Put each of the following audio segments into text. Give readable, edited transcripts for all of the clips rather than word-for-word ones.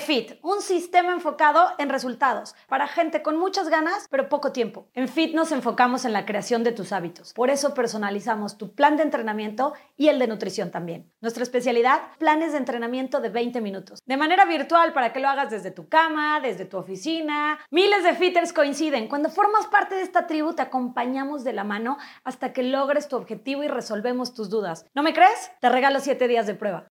Fit, un sistema enfocado en resultados para gente con muchas ganas, pero poco tiempo. En Fit nos enfocamos en la creación de tus hábitos. Por eso personalizamos tu plan de entrenamiento y el de nutrición también. Nuestra especialidad, planes de entrenamiento de 20 minutos. De manera virtual para que lo hagas desde tu cama, desde tu oficina. Miles de fitters coinciden. Cuando formas parte de esta tribu, te acompañamos de la mano hasta que logres tu objetivo y resolvemos tus dudas. ¿No me crees? Te regalo 7 días de prueba.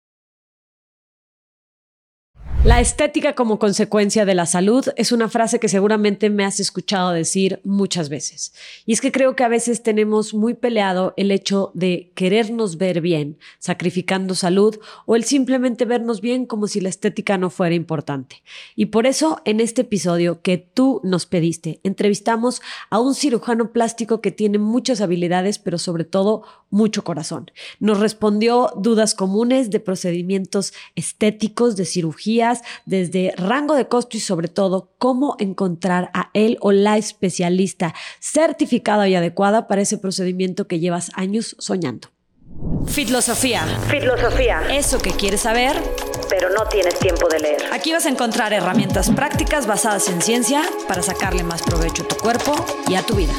La estética como consecuencia de la salud es una frase que seguramente me has escuchado decir muchas veces. Y es que creo que a veces tenemos muy peleado el hecho de querernos ver bien, sacrificando salud, o el simplemente vernos bien como si la estética no fuera importante. Y por eso, en este episodio que tú nos pediste, entrevistamos a un cirujano plástico que tiene muchas habilidades, pero sobre todo mucho corazón. Nos respondió dudas comunes de procedimientos estéticos, de cirugías, desde rango de costo y sobre todo cómo encontrar a él o la especialista certificada y adecuada para ese procedimiento que llevas años soñando. Fitlosofía. Eso que quieres saber, pero no tienes tiempo de leer. Aquí vas a encontrar herramientas prácticas basadas en ciencia para sacarle más provecho a tu cuerpo y a tu vida.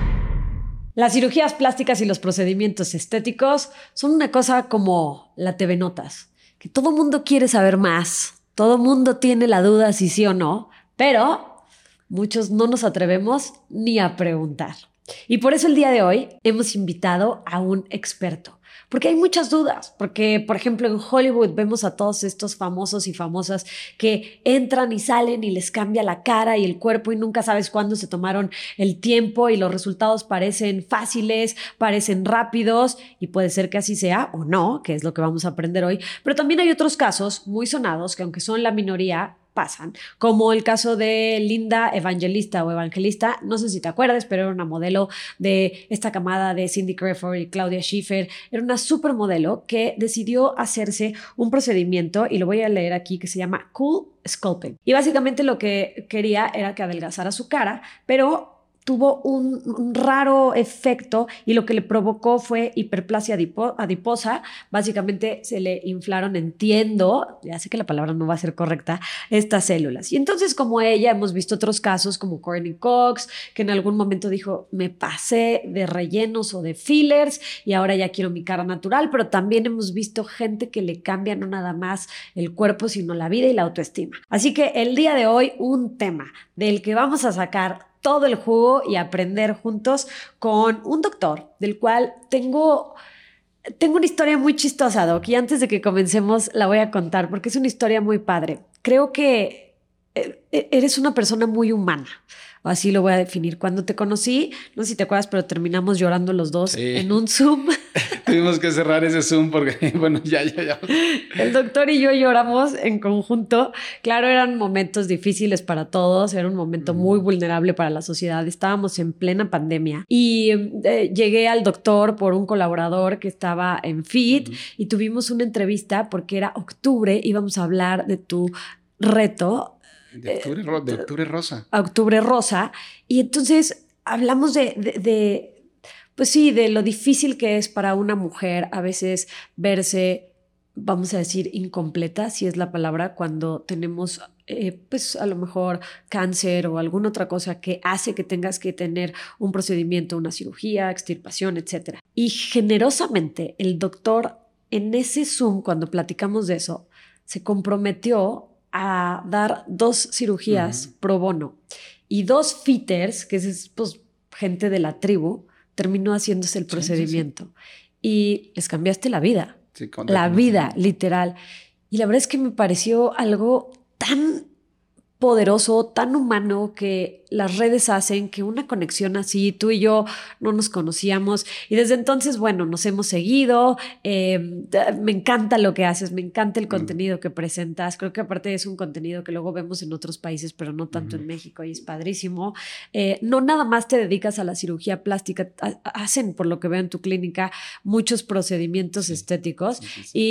Las cirugías plásticas y los procedimientos estéticos son una cosa como la TV Notas, que todo mundo quiere saber más. Todo mundo tiene la duda si sí o no, pero muchos no nos atrevemos ni a preguntar. Y por eso el día de hoy hemos invitado a un experto, porque hay muchas dudas, porque por ejemplo en Hollywood vemos a todos estos famosos y famosas que entran y salen y les cambia la cara y el cuerpo y nunca sabes cuándo se tomaron el tiempo y los resultados parecen fáciles, parecen rápidos y puede ser que así sea o no, que es lo que vamos a aprender hoy, pero también hay otros casos muy sonados que aunque son la minoría, pasan, como el caso de Linda Evangelista o Evangelista, no sé si te acuerdas, pero era una modelo de esta camada de Cindy Crawford y Claudia Schiffer, era una supermodelo que decidió hacerse un procedimiento, y lo voy a leer aquí, que se llama Cool Sculpting, y básicamente lo que quería era que adelgazara su cara, pero tuvo un raro efecto y lo que le provocó fue hiperplasia adiposa. Básicamente se le inflaron, entiendo, ya sé que la palabra no va a ser correcta, estas células. Y entonces, como ella, hemos visto otros casos como Courtney Cox, que en algún momento dijo, me pasé de rellenos o de fillers y ahora ya quiero mi cara natural, pero también hemos visto gente que le cambia no nada más el cuerpo, sino la vida y la autoestima. Así que el día de hoy, un tema del que vamos a sacar todo el jugo y aprender juntos con un doctor del cual tengo una historia muy chistosa, Doc, y antes de que comencemos la voy a contar porque es una historia muy padre. Creo que eres una persona muy humana, así lo voy a definir. Cuando te conocí, no sé si te acuerdas, pero terminamos llorando los dos en un Zoom. Tuvimos que cerrar ese Zoom porque, bueno, ya. El doctor y yo lloramos en conjunto. Claro, eran momentos difíciles para todos, era un momento muy vulnerable para la sociedad. Estábamos en plena pandemia y llegué al doctor por un colaborador que estaba en Fit y tuvimos una entrevista porque era octubre, íbamos a hablar de tu reto. De octubre rosa. Octubre rosa. Y entonces hablamos pues sí, de lo difícil que es para una mujer a veces verse, vamos a decir, incompleta, si es la palabra, cuando tenemos pues a lo mejor cáncer o alguna otra cosa que hace que tengas que tener un procedimiento, una cirugía, extirpación, etc. Y generosamente el doctor en ese Zoom, cuando platicamos de eso, se comprometió a dar 2 cirugías pro bono y 2 fitters, que es pues gente de la tribu, terminó haciéndose el procedimiento. Sí. Y les cambiaste la vida. Sí, la vida, literal. Y la verdad es que me pareció algo tan poderoso, tan humano, que las redes hacen que una conexión así, tú y yo no nos conocíamos y desde entonces, bueno, nos hemos seguido, me encanta lo que haces, me encanta el contenido que presentas, creo que aparte es un contenido que luego vemos en otros países, pero no tanto en México y es padrísimo. No nada más te dedicas a la cirugía plástica, hacen, por lo que veo en tu clínica, muchos procedimientos estéticos y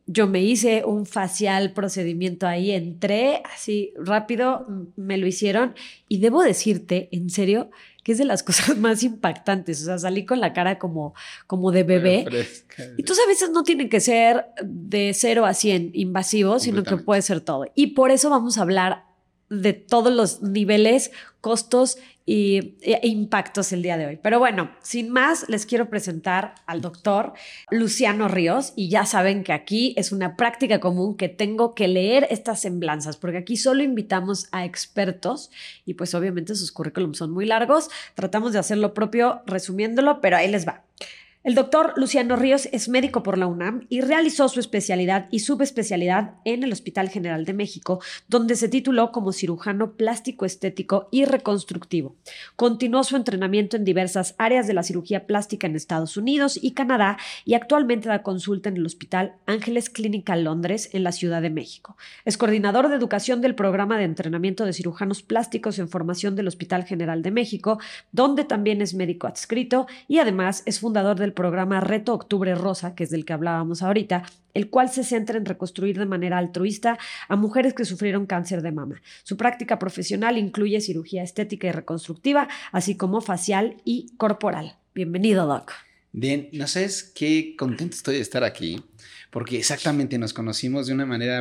yo me hice un facial procedimiento ahí, entré así rápido, me lo hicieron y debo decirte, en serio, que es de las cosas más impactantes. O sea, salí con la cara como de bebé. Y tú a veces no tienen que ser de 0 a 100 invasivos, sino que puede ser todo. Y por eso vamos a hablar de todos los niveles, costos e impactos el día de hoy. Pero bueno, sin más, les quiero presentar al doctor Luciano Ríos, y ya saben que aquí es una práctica común que tengo que leer estas semblanzas, porque aquí solo invitamos a expertos y pues obviamente sus currículums son muy largos. Tratamos de hacer lo propio resumiéndolo, pero ahí les va. El doctor Luciano Ríos es médico por la UNAM y realizó su especialidad y subespecialidad en el Hospital General de México, donde se tituló como cirujano plástico estético y reconstructivo. Continuó su entrenamiento en diversas áreas de la cirugía plástica en Estados Unidos y Canadá y actualmente da consulta en el Hospital Ángeles Clinical Londres en la Ciudad de México. Es coordinador de educación del programa de entrenamiento de cirujanos plásticos en formación del Hospital General de México, donde también es médico adscrito y además es fundador del programa Reto Octubre Rosa, que es del que hablábamos ahorita, el cual se centra en reconstruir de manera altruista a mujeres que sufrieron cáncer de mama. Su práctica profesional incluye cirugía estética y reconstructiva, así como facial y corporal. Bienvenido, Doc. Bien, no sabes qué contento estoy de estar aquí, porque exactamente nos conocimos de una manera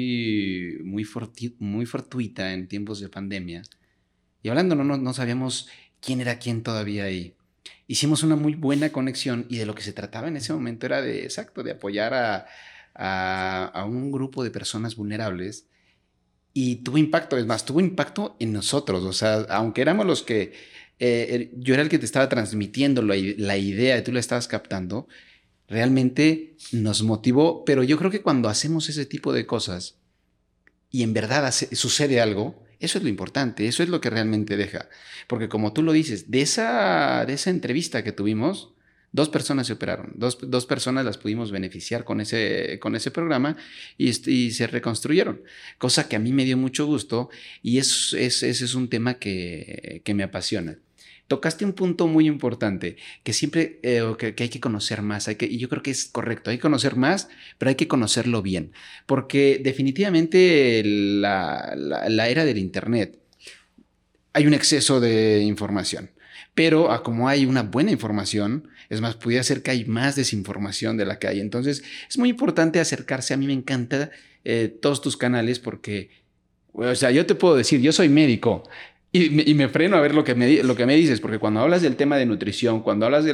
muy fortuita en tiempos de pandemia. Y hablando, no sabíamos quién era quién todavía ahí. Hicimos una muy buena conexión y de lo que se trataba en ese momento era de apoyar a un grupo de personas vulnerables, y tuvo impacto, es más, tuvo impacto en nosotros. O sea, aunque éramos los que, yo era el que te estaba transmitiendo la idea y tú la estabas captando, realmente nos motivó. Pero yo creo que cuando hacemos ese tipo de cosas y en verdad sucede algo, eso es lo importante, eso es lo que realmente deja. Porque como tú lo dices, de esa entrevista que tuvimos, 2 personas se operaron, dos personas las pudimos beneficiar con ese programa y se reconstruyeron, cosa que a mí me dio mucho gusto, y ese es un tema que me apasiona. Tocaste un punto muy importante, que siempre que hay que conocer más, y yo creo que es correcto, hay que conocer más, pero hay que conocerlo bien, porque definitivamente la era del Internet, hay un exceso de información, pero como hay una buena información, es más, pudiera ser que hay más desinformación de la que hay. Entonces es muy importante acercarse. A mí me encanta todos tus canales, porque, o sea, yo te puedo decir, yo soy médico, y me freno a ver lo que me dices, porque cuando hablas del tema de nutrición, cuando hablas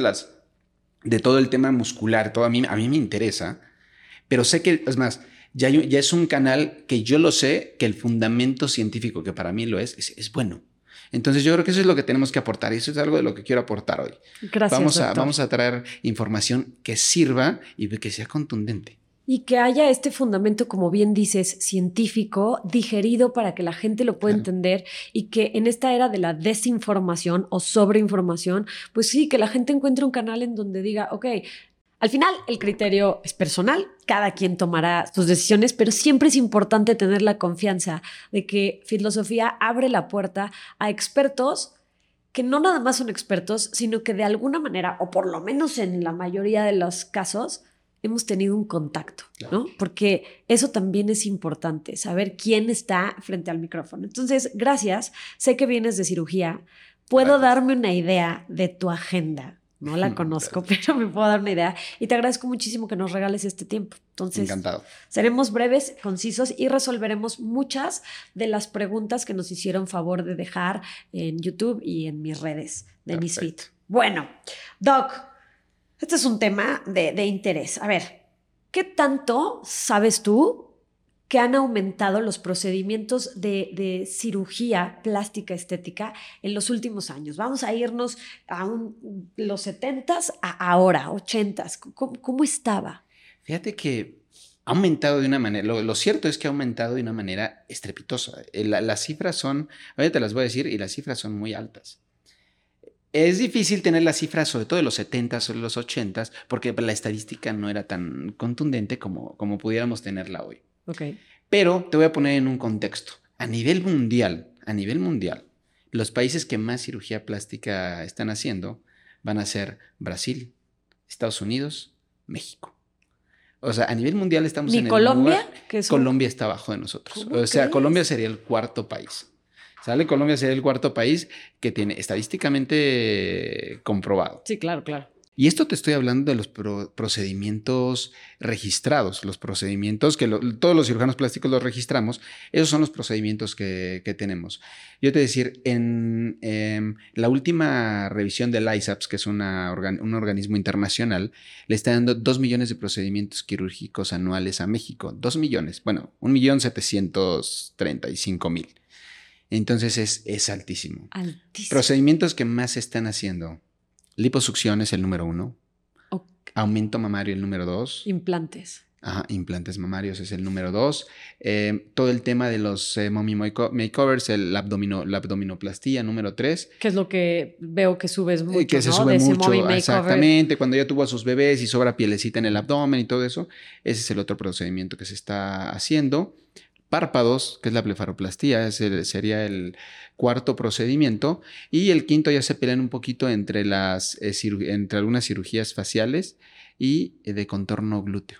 de todo el tema muscular, todo a mí me interesa, pero sé que, es más, ya es un canal que yo lo sé, que el fundamento científico, que para mí lo es bueno. Entonces yo creo que eso es lo que tenemos que aportar, y eso es algo de lo que quiero aportar hoy. Gracias, vamos a traer información que sirva y que sea contundente. Y que haya este fundamento, como bien dices, científico, digerido para que la gente lo pueda entender, y que en esta era de la desinformación o sobreinformación, pues sí, que la gente encuentre un canal en donde diga, ok, al final el criterio es personal, cada quien tomará sus decisiones, pero siempre es importante tener la confianza de que Fitlosofía abre la puerta a expertos que no nada más son expertos, sino que de alguna manera, o por lo menos en la mayoría de los casos, hemos tenido un contacto, ¿no? Porque eso también es importante, saber quién está frente al micrófono. Entonces, gracias. Sé que vienes de cirugía. Puedo darme una idea de tu agenda. No la conozco, pero me puedo dar una idea. Y te agradezco muchísimo que nos regales este tiempo. Entonces, encantado. Seremos breves, concisos, y resolveremos muchas de las preguntas que nos hicieron favor de dejar en YouTube y en mis redes de Misfit. Bueno, Doc, este es un tema de interés. A ver, ¿qué tanto sabes tú que han aumentado los procedimientos de cirugía plástica estética en los últimos años? Vamos a irnos a los 70s a ahora, 80s. ¿Cómo estaba? Fíjate que ha aumentado de una manera, lo cierto es que ha aumentado de una manera estrepitosa. Las cifras son, ahorita te las voy a decir, y las cifras son muy altas. Es difícil tener las cifras, sobre todo de los 70s o de los 80s, porque la estadística no era tan contundente como pudiéramos tenerla hoy. Okay. Pero te voy a poner en un contexto. A nivel mundial, los países que más cirugía plástica están haciendo van a ser Brasil, Estados Unidos, México. O sea, a nivel mundial estamos ¿Ni en el Colombia? lugar. Que es Colombia está abajo de nosotros. ¿Cómo O sea, crees? Colombia sería el cuarto país. ¿Sale? Colombia sería el cuarto país que tiene estadísticamente comprobado. Sí, claro, claro. Y esto te estoy hablando de los procedimientos registrados, los procedimientos que todos los cirujanos plásticos los registramos. Esos son los procedimientos que tenemos. Yo te voy a decir, en la última revisión del ISAPS, que es un organismo internacional, le está dando 2 millones de procedimientos quirúrgicos anuales a México. 2 millones, bueno, 1.735.000. Entonces es altísimo. Altísimo. Procedimientos que más se están haciendo. Liposucción es el número 1. Okay. Aumento mamario el número 2. Implantes. Ajá, implantes mamarios es el número 2. Todo el tema de los mommy makeovers, la abdominoplastía, número 3. Que es lo que veo que subes mucho, Que se ¿no? sube De ese mucho, mommy makeover. exactamente. Cuando ya tuvo a sus bebés y sobra pielecita en el abdomen y todo eso, ese es el otro procedimiento que se está haciendo. Párpados, que es la blefaroplastía, sería el cuarto procedimiento. Y el quinto ya se pelean un poquito entre algunas cirugías faciales y de contorno glúteo.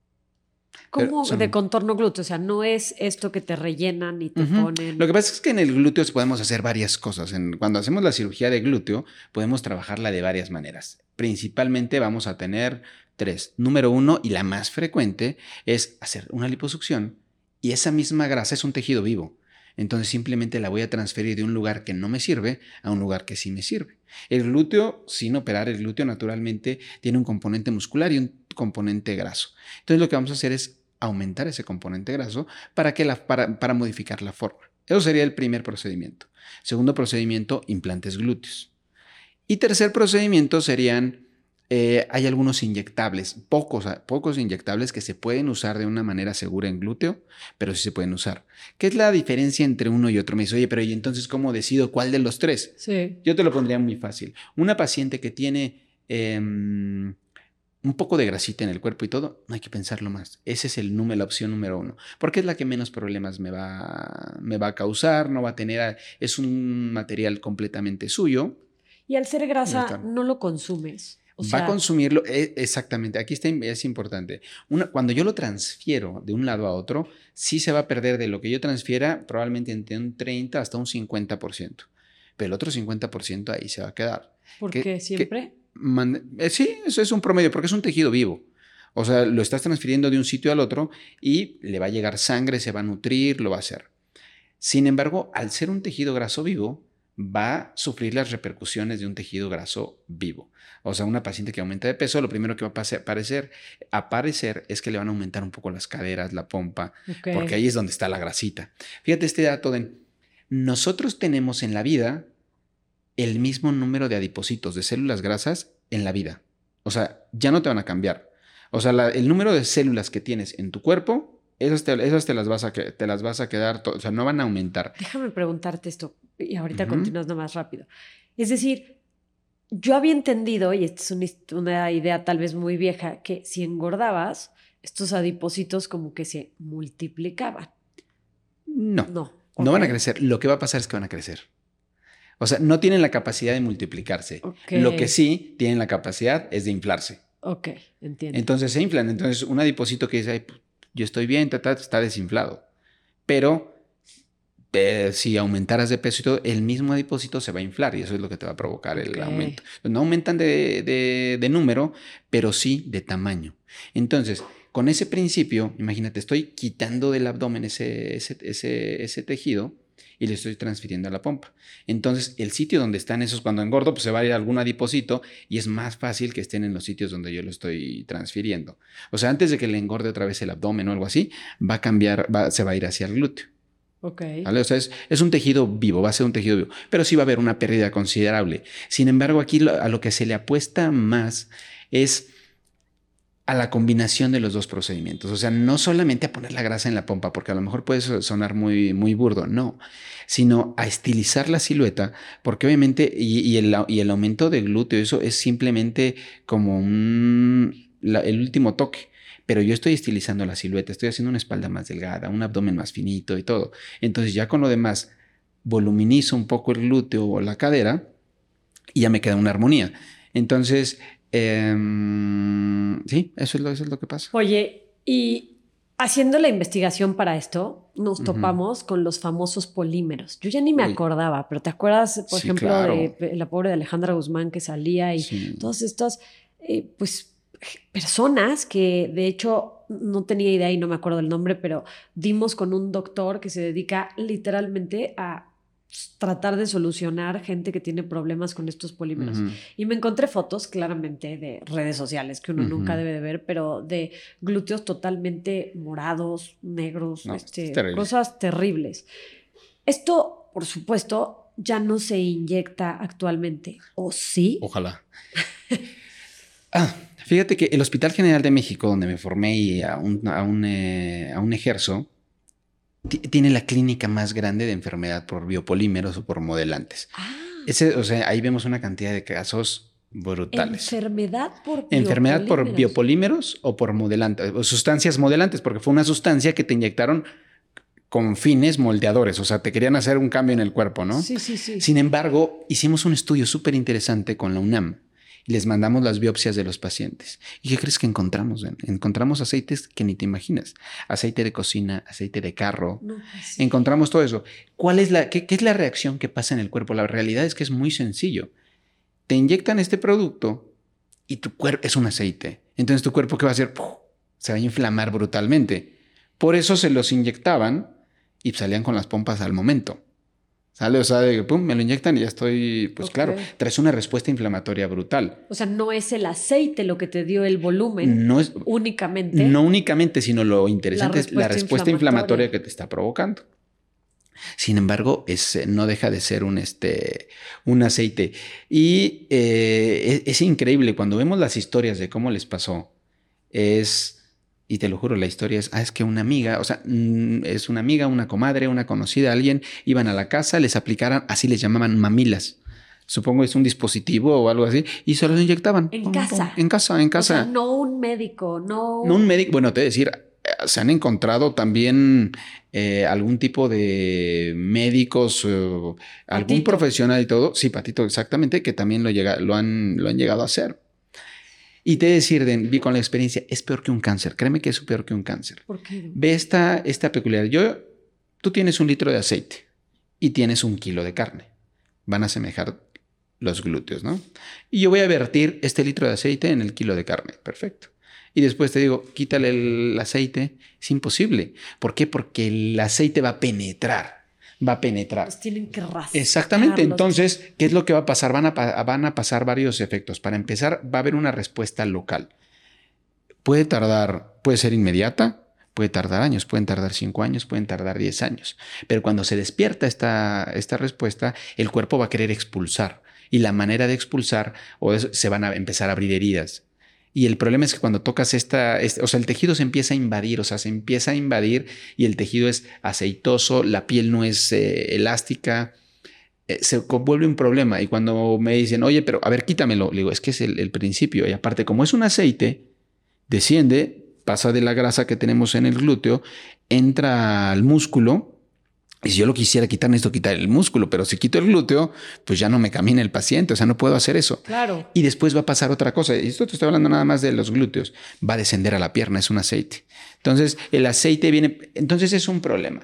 ¿Cómo de contorno glúteo? O sea, no es esto que te rellenan y te ponen... Lo que pasa es que en el glúteo podemos hacer varias cosas. Cuando hacemos la cirugía de glúteo, podemos trabajarla de varias maneras. Principalmente vamos a tener 3. Número 1, y la más frecuente, es hacer una liposucción. Y esa misma grasa es un tejido vivo. Entonces simplemente la voy a transferir de un lugar que no me sirve a un lugar que sí me sirve. El glúteo, sin operar, el glúteo naturalmente tiene un componente muscular y un componente graso. Entonces lo que vamos a hacer es aumentar ese componente graso para modificar la forma. Eso sería el primer procedimiento. Segundo procedimiento, implantes glúteos. Y tercer procedimiento serían... hay algunos inyectables, pocos inyectables que se pueden usar de una manera segura en glúteo, pero sí se pueden usar. ¿Qué es la diferencia entre uno y otro? Me dice, oye, pero ¿y entonces cómo decido cuál de los 3? Sí. Yo te lo pondría muy fácil. Una paciente que tiene un poco de grasita en el cuerpo y todo, no hay que pensarlo más. Esa es la opción número 1, porque es la que menos problemas me va a causar, no va a tener, es un material completamente suyo. Y al ser grasa, no lo consumes. O sea, va a consumirlo, exactamente, aquí es importante. Cuando yo lo transfiero de un lado a otro, sí se va a perder de lo que yo transfiera probablemente entre un 30 hasta un 50%. Pero el otro 50% ahí se va a quedar. ¿Por qué siempre? Sí, eso es un promedio, porque es un tejido vivo. O sea, lo estás transfiriendo de un sitio al otro y le va a llegar sangre, se va a nutrir, lo va a hacer. Sin embargo, al ser un tejido graso vivo, va a sufrir las repercusiones de un tejido graso vivo. O sea, una paciente que aumenta de peso, lo primero que va a aparecer es que le van a aumentar un poco las caderas, la pompa, porque ahí es donde está la grasita. Fíjate este dato nosotros tenemos en la vida el mismo número de adipocitos, de células grasas en la vida. O sea, ya no te van a cambiar. O sea, el número de células que tienes en tu cuerpo, esas te las vas a quedar, o sea, no van a aumentar. Déjame preguntarte esto, y ahorita continúas más rápido. Es decir, yo había entendido, y esta es una idea tal vez muy vieja, que si engordabas, estos adipocitos como que se multiplicaban. No van a crecer. Lo que va a pasar es que van a crecer. O sea, no tienen la capacidad de multiplicarse. Lo que sí tienen la capacidad es de inflarse. Ok, entiendo. Entonces se inflan. Entonces un adipocito que dice, ay, yo estoy bien, está desinflado. Pero si aumentaras de peso y todo, el mismo adipocito se va a inflar y eso es lo que te va a provocar el aumento. No aumentan de número, pero sí de tamaño. Entonces, con ese principio, imagínate, estoy quitando del abdomen ese tejido y le estoy transfiriendo a la pompa. Entonces, el sitio donde están esos, cuando engordo, pues se va a ir a algún adipocito y es más fácil que estén en los sitios donde yo lo estoy transfiriendo. O sea, antes de que le engorde otra vez el abdomen o algo así, va a cambiar, se va a ir hacia el glúteo. ¿Vale? O sea, es un tejido vivo, va a ser un tejido vivo, pero sí va a haber una pérdida considerable. Sin embargo, aquí a lo que se le apuesta más es a la combinación de los dos procedimientos. O sea, no solamente a poner la grasa en la pompa, porque a lo mejor puede sonar muy, muy burdo, no, sino a estilizar la silueta, porque obviamente, y el aumento de glúteo, eso es simplemente como el último toque. Pero yo estoy estilizando la silueta, estoy haciendo una espalda más delgada, un abdomen más finito y todo. Entonces ya con lo demás voluminizo un poco el glúteo o la cadera y ya me queda una armonía. Entonces Sí, eso es lo que pasa. Oye, y haciendo la investigación para esto, nos topamos con los famosos polímeros. Yo ya ni me acordaba, pero ¿te acuerdas, por ejemplo, claro. de la pobre de Alejandra Guzmán que salía y todas estas, pues, personas que de hecho no tenía idea y no me acuerdo del nombre, pero dimos con un doctor que se dedica literalmente a tratar de solucionar gente que tiene problemas con estos polímeros. Y me encontré fotos claramente de redes sociales que uno nunca debe de ver, pero de glúteos totalmente morados, negros, No, cosas terribles. Esto, por supuesto, ya no se inyecta actualmente, ¿o sí? Ojalá. Fíjate que el Hospital General de México, donde me formé y aún ejerzo, tiene la clínica más grande de enfermedad por biopolímeros o por modelantes. O sea, ahí vemos una cantidad de casos brutales. Enfermedad por biopolímeros o por modelantes, o sustancias modelantes, porque fue una sustancia que te inyectaron con fines moldeadores, o sea, te querían hacer un cambio en el cuerpo, ¿no? Sí. Sin embargo, hicimos un estudio súper interesante con la UNAM. Y les mandamos las biopsias de los pacientes. ¿Y qué crees que encontramos? Encontramos aceites que ni te imaginas. Aceite de cocina, aceite de carro. No, pues sí. Encontramos todo eso. ¿Qué es la reacción que pasa en el cuerpo? La realidad es que es muy sencillo. Te inyectan este producto y tu cuerpo es un aceite. Entonces tu cuerpo, ¿qué va a hacer? ¡Puf! Se va a inflamar brutalmente. Por eso se los inyectaban y salían con las pompas al momento. ¿Sale? O sea, de que pum, me lo inyectan y ya estoy, pues claro, traes una respuesta inflamatoria brutal. O sea, no es el aceite lo que te dio el volumen, no es únicamente. No únicamente, sino lo interesante es la respuesta inflamatoria que te está provocando. Sin embargo, no deja de ser un aceite. Y es increíble, cuando vemos las historias de cómo les pasó, y te lo juro, la historia es que una amiga, o sea, es una amiga, una comadre, una conocida, alguien, iban a la casa, les aplicaran, así les llamaban mamilas. Supongo es un dispositivo o algo así, y se los inyectaban. En casa. En casa. O sea, no un médico, no un médico. Bueno, te voy a decir, se han encontrado también algún tipo de médicos, algún profesional y todo. Sí, Patito, exactamente, que también lo han llegado a hacer. Y te decir, vi con la experiencia, es peor que un cáncer. Créeme que es peor que un cáncer. ¿Por qué? Ve esta peculiaridad. Tú tienes 1 litro de aceite y tienes 1 kilo de carne. Van a asemejar los glúteos, ¿no? Y yo voy a vertir este litro de aceite en el kilo de carne. Perfecto. Y después te digo, quítale el aceite. Es imposible. ¿Por qué? Porque el aceite va a penetrar. Pues tienen que rascar. Exactamente. Entonces, ¿qué es lo que va a pasar? Van a pasar varios efectos. Para empezar, va a haber una respuesta local. Puede ser inmediata, puede tardar años, pueden tardar 5 años, pueden tardar 10 años. Pero cuando se despierta esta respuesta, el cuerpo va a querer expulsar. Y la manera de expulsar, se van a empezar a abrir heridas. Y el problema es que cuando tocas o sea, el tejido se empieza a invadir, y el tejido es aceitoso, la piel no es elástica, se vuelve un problema. Y cuando me dicen, oye, pero a ver, quítamelo, le digo, es que es el principio. Y aparte, como es un aceite, desciende, pasa de la grasa que tenemos en el glúteo, entra al músculo. Y si yo lo quisiera quitar, necesito quitar el músculo, pero si quito el glúteo, pues ya no me camina el paciente, o sea, no puedo hacer eso. Claro. Y después va a pasar otra cosa, y esto te estoy hablando nada más de los glúteos, va a descender a la pierna, es un aceite. Entonces, el aceite entonces es un problema.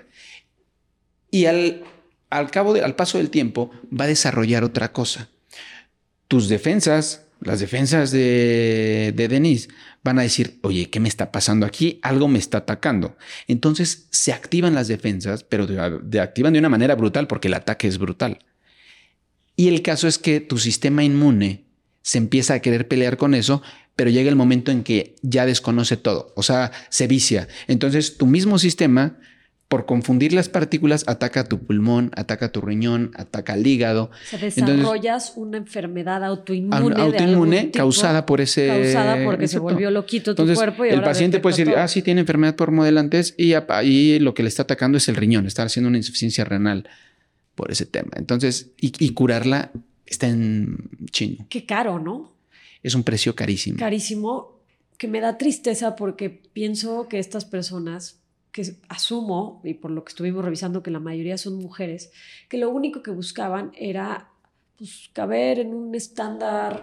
Y al paso del tiempo, va a desarrollar otra cosa. Tus defensas, las defensas de Denise, van a decir, oye, ¿qué me está pasando aquí? Algo me está atacando. Entonces se activan las defensas, pero activan de una manera brutal porque el ataque es brutal. Y el caso es que tu sistema inmune se empieza a querer pelear con eso, pero llega el momento en que ya desconoce todo, o sea, se vicia. Entonces tu mismo sistema, por confundir las partículas, ataca tu pulmón, ataca tu riñón, ataca el hígado. O sea, desarrollas una enfermedad autoinmune causada por ese... Causada porque se volvió loquito tu cuerpo. Y el paciente puede decir, sí tiene enfermedad por modelantes, y ahí lo que le está atacando es el riñón, está haciendo una insuficiencia renal por ese tema. Entonces, y curarla está en chino. Qué caro, ¿no? Es un precio carísimo. Carísimo, que me da tristeza porque pienso que estas personas, que asumo, y por lo que estuvimos revisando que la mayoría son mujeres, que lo único que buscaban era pues, caber en un estándar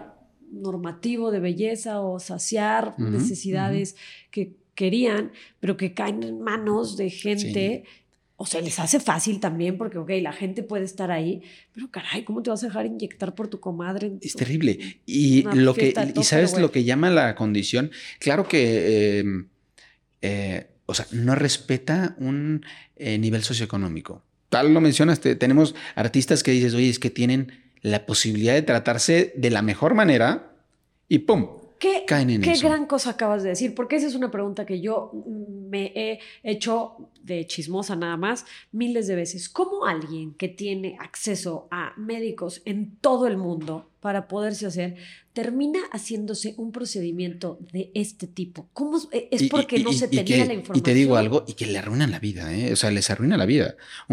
normativo de belleza o saciar necesidades que querían, pero que caen en manos de gente. Sí. O sea, les hace fácil también porque, ok, la gente puede estar ahí, pero caray, ¿cómo te vas a dejar inyectar por tu comadre? Es terrible. Y ¿sabes lo que llama la condición? Claro que, o sea, no respeta un nivel socioeconómico. Tal lo mencionaste, tenemos artistas que dices, oye, es que tienen la posibilidad de tratarse de la mejor manera y ¡pum! Caen en eso. Qué gran cosa acabas de decir, porque esa es una pregunta que yo me he hecho de chismosa nada más miles de veces. ¿Cómo alguien que tiene acceso a médicos en todo el mundo para poderse hacer, termina haciéndose un procedimiento de este tipo? ¿Cómo es porque no se tenía la información? Y te digo algo, y que le arruinan la vida, ¿eh? O sea, les arruina la vida.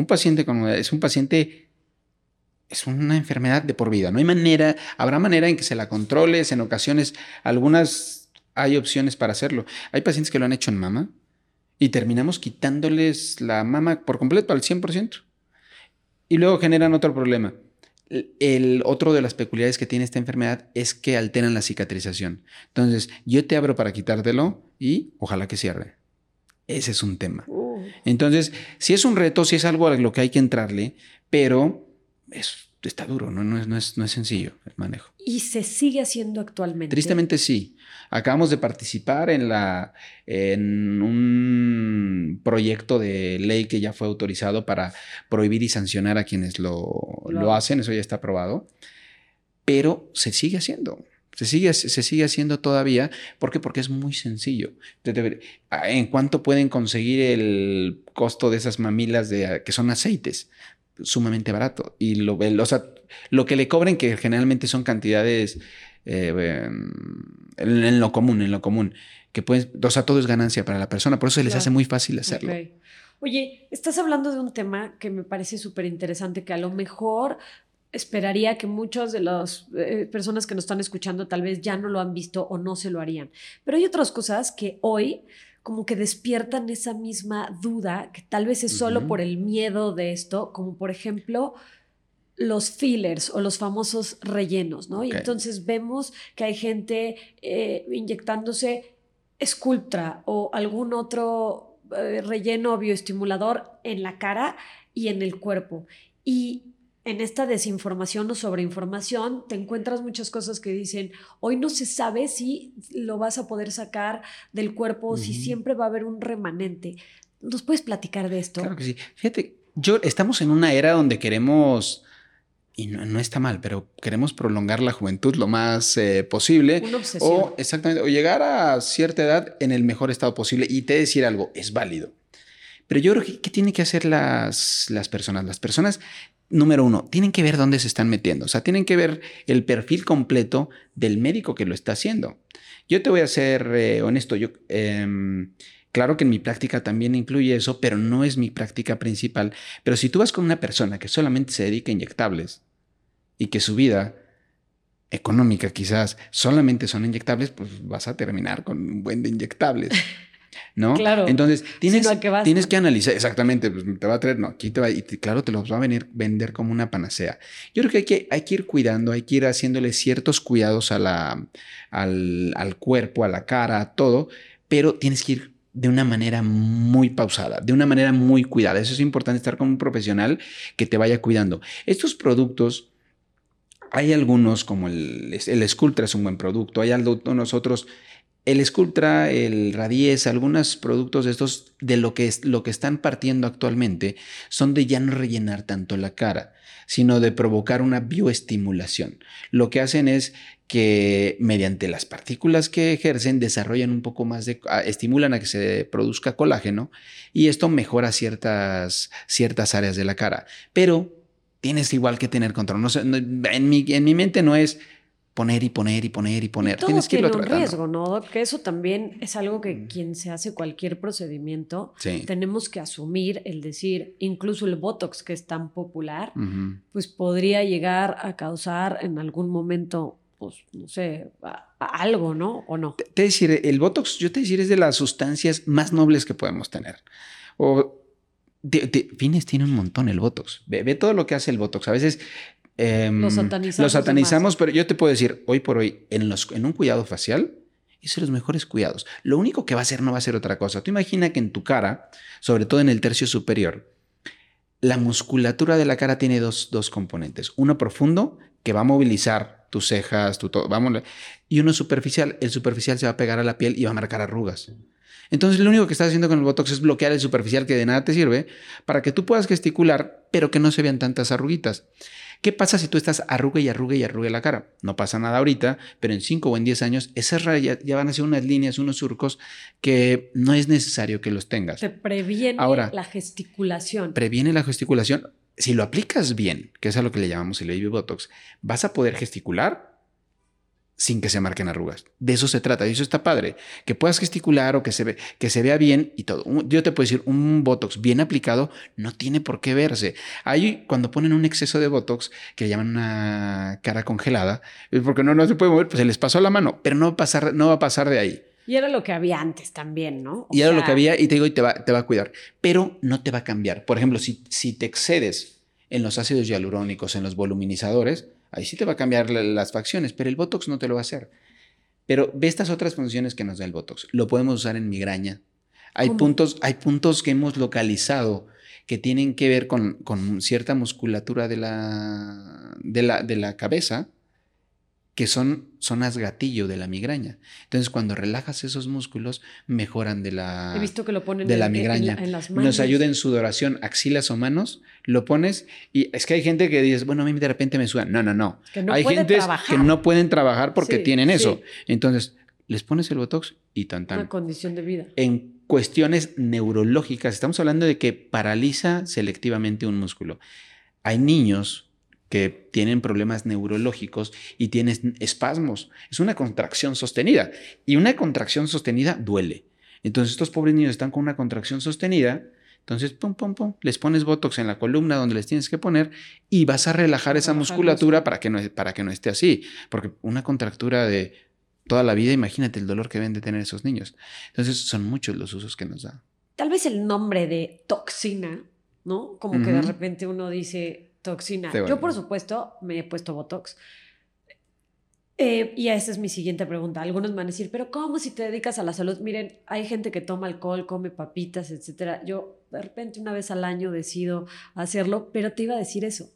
Es una enfermedad de por vida. No hay manera, habrá manera en que se la controles. En ocasiones, algunas hay opciones para hacerlo. Hay pacientes que lo han hecho en mama y terminamos quitándoles la mama por completo al 100%. Y luego generan otro problema. El otro de las peculiaridades que tiene esta enfermedad es que alteran la cicatrización. Entonces, yo te abro para quitártelo y ojalá que cierre. Ese es un tema. Entonces, si es un reto, si es algo a lo que hay que entrarle, pero está duro, no es sencillo el manejo. ¿Y se sigue haciendo actualmente? Tristemente sí. Acabamos de participar en un proyecto de ley que ya fue autorizado para prohibir y sancionar a quienes lo hacen. Eso ya está aprobado. Pero se sigue haciendo. Se sigue haciendo todavía. ¿Por qué? Porque es muy sencillo. ¿En cuánto pueden conseguir el costo de esas mamilas que son aceites? Sumamente barato. Y lo que le cobren, que generalmente son cantidades en lo común, que pueden, o sea, todo es ganancia para la persona, por eso se les hace muy fácil hacerlo. Okay. Oye, estás hablando de un tema que me parece súper interesante, que a lo mejor esperaría que muchas de las personas que nos están escuchando tal vez ya no lo han visto o no se lo harían. Pero hay otras cosas que hoy como que despiertan esa misma duda, que tal vez es solo por el miedo de esto, como por ejemplo los fillers o los famosos rellenos, ¿no? Okay. Y entonces vemos que hay gente inyectándose Sculptra o algún otro relleno bioestimulador en la cara y en el cuerpo. Y en esta desinformación o sobreinformación te encuentras muchas cosas que dicen, hoy no se sabe si lo vas a poder sacar del cuerpo o si siempre va a haber un remanente. ¿Nos puedes platicar de esto? Claro que sí. Fíjate, estamos en una era donde queremos, y no está mal, pero queremos prolongar la juventud lo más posible. Una obsesión. O llegar a cierta edad en el mejor estado posible. Y te decir algo, es válido. Pero yo creo que ¿qué tienen que hacer las personas? Las personas, número uno, tienen que ver dónde se están metiendo. O sea, tienen que ver el perfil completo del médico que lo está haciendo. Yo te voy a ser honesto. Claro que en mi práctica también incluye eso, pero no es mi práctica principal. Pero si tú vas con una persona que solamente se dedica a inyectables y que su vida económica quizás solamente son inyectables, pues vas a terminar con un buen de inyectables. ¿No? Claro. Entonces, tienes que analizar exactamente, pues te va a traer, no, aquí te va, y claro, te los va a vender como una panacea. Yo creo que hay que ir cuidando, hay que ir haciéndole ciertos cuidados al cuerpo, a la cara, a todo, pero tienes que ir de una manera muy pausada, de una manera muy cuidada. Eso es importante, estar con un profesional que te vaya cuidando. Estos productos, hay algunos como el Sculptra es un buen producto, hay algunos otros. El Sculptra, el Radies, algunos productos de estos, de lo que están partiendo actualmente, son de ya no rellenar tanto la cara, sino de provocar una bioestimulación. Lo que hacen es que mediante las partículas que ejercen, desarrollan un poco más estimulan a que se produzca colágeno y esto mejora ciertas áreas de la cara. Pero tienes igual que tener control. No sé, en mi mente no es poner y poner y poner y poner. Todo tienes que irlo tratando. Tiene un riesgo, ¿no? Que eso también es algo que quien se hace cualquier procedimiento, tenemos que asumir, el decir, incluso el Botox que es tan popular, pues podría llegar a causar en algún momento, pues, no sé, algo, ¿no? ¿O no? Te decir, el Botox, yo te decir, es de las sustancias más nobles que podemos tener. Fines tiene un montón el Botox. Ve todo lo que hace el Botox. A veces Lo satanizamos, pero yo te puedo decir, hoy por hoy, en un cuidado facial, es de los mejores cuidados. Lo único que va a hacer no va a ser otra cosa. Tú imagina que en tu cara, sobre todo en el tercio superior, la musculatura de la cara tiene dos componentes. Uno profundo, que va a movilizar tus cejas, y uno superficial. El superficial se va a pegar a la piel y va a marcar arrugas. Entonces, lo único que estás haciendo con el Botox es bloquear el superficial, que de nada te sirve, para que tú puedas gesticular, pero que no se vean tantas arruguitas. ¿Qué pasa si tú estás arrugue y arrugue y arrugue la cara? No pasa nada ahorita, pero en 5 o en 10 años esas rayas ya van a ser unas líneas, unos surcos que no es necesario que los tengas. Te previene la gesticulación. Previene la gesticulación. Si lo aplicas bien, que es a lo que le llamamos el Baby Botox, vas a poder gesticular sin que se marquen arrugas. De eso se trata y eso está padre. Que puedas gesticular o que se vea bien y todo. Yo te puedo decir, un Botox bien aplicado no tiene por qué verse. Ahí cuando ponen un exceso de Botox, que le llaman una cara congelada, porque no se puede mover, pues se les pasó la mano, pero no va a pasar de ahí. Y era lo que había antes también, ¿no? Era lo que había y te digo, y te va a cuidar. Pero no te va a cambiar. Por ejemplo, si te excedes en los ácidos hialurónicos, en los voluminizadores, ahí sí te va a cambiar las facciones, pero el Botox no te lo va a hacer. Pero ve estas otras funciones que nos da el Botox. Lo podemos usar en migraña. Hay puntos que hemos localizado que tienen que ver con cierta musculatura de la cabeza, que son zonas gatillo de la migraña. Entonces, cuando relajas esos músculos, mejoran He visto que lo ponen de la migraña. En las manos. Nos ayuda en sudoración, axilas o manos, lo pones y es que hay gente que dice, bueno, a mí de repente me suda. No. Que no hay gente que no pueden trabajar porque tienen eso. Entonces, les pones el Botox y tan. Una condición de vida. En cuestiones neurológicas, estamos hablando de que paraliza selectivamente un músculo. Hay niños que tienen problemas neurológicos y tienen espasmos. Es una contracción sostenida. Y una contracción sostenida duele. Entonces, estos pobres niños están con una contracción sostenida. Entonces, pum, les pones Botox en la columna donde les tienes que poner y vas a relajar esa musculatura para que no esté así. Porque una contractura de toda la vida, imagínate el dolor que deben de tener esos niños. Entonces, son muchos los usos que nos da. Tal vez el nombre de toxina, ¿no? Como que de repente uno dice toxina. Sí, bueno. Yo, por supuesto, me he puesto Botox. Y esa es mi siguiente pregunta. Algunos me van a decir, ¿pero cómo si te dedicas a la salud? Miren, hay gente que toma alcohol, come papitas, etcétera. Yo, de repente, una vez al año decido hacerlo, pero te iba a decir eso.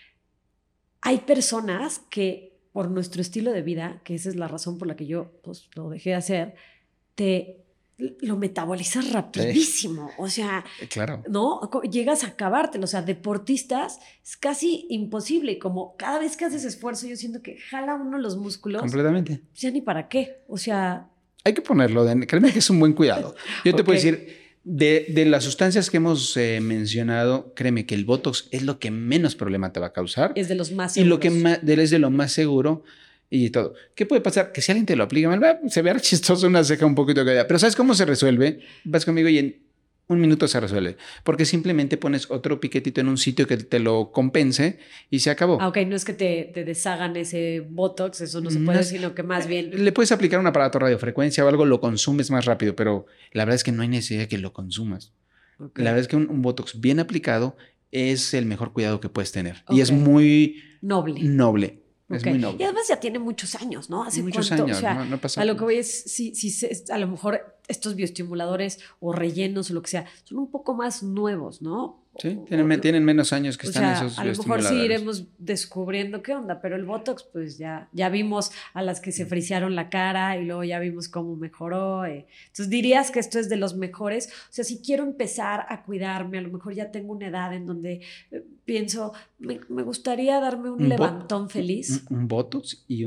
Hay personas que, por nuestro estilo de vida, que esa es la razón por la que yo pues, lo dejé de hacer, lo metabolizas rapidísimo, o sea, claro. ¿no? Llegas a acabártelo, o sea, deportistas es casi imposible y como cada vez que haces esfuerzo yo siento que jala uno los músculos. Completamente. Ya ni para qué, o sea... Hay que ponerlo, créeme que es un buen cuidado. Yo te puedo decir, de las sustancias que hemos mencionado, créeme que el Botox es lo que menos problema te va a causar. Es de los más seguros. Y lo que es de lo más seguro. Y todo. ¿Qué puede pasar? Que si alguien te lo aplica mal, se vea chistoso una ceja un poquito caída. Pero ¿sabes cómo se resuelve? Vas conmigo y en 1 minuto se resuelve. Porque simplemente pones otro piquetito en un sitio que te lo compense y se acabó. Ok, no es que te deshagan ese Botox, eso no se puede, sino que más bien... Le puedes aplicar un aparato de radiofrecuencia o algo, lo consumes más rápido, pero la verdad es que no hay necesidad de que lo consumas. Okay. La verdad es que un Botox bien aplicado es el mejor cuidado que puedes tener. Okay. Y es muy... Noble. Es muy noble. Y además ya tiene muchos años, ¿no? ¿Hace muchos años? O sea, no pasa. A lo que voy es, si a lo mejor estos bioestimuladores o rellenos o lo que sea, son un poco más nuevos, ¿no? Sí, tienen menos años que están esos bioestimuladores. A lo mejor sí iremos descubriendo qué onda, pero el Botox, pues ya vimos a las que se frisearon la cara y luego ya vimos cómo mejoró. Entonces, ¿dirías que esto es de los mejores? O sea, si quiero empezar a cuidarme, a lo mejor ya tengo una edad en donde pienso, me gustaría darme un levantón feliz. Un Botox y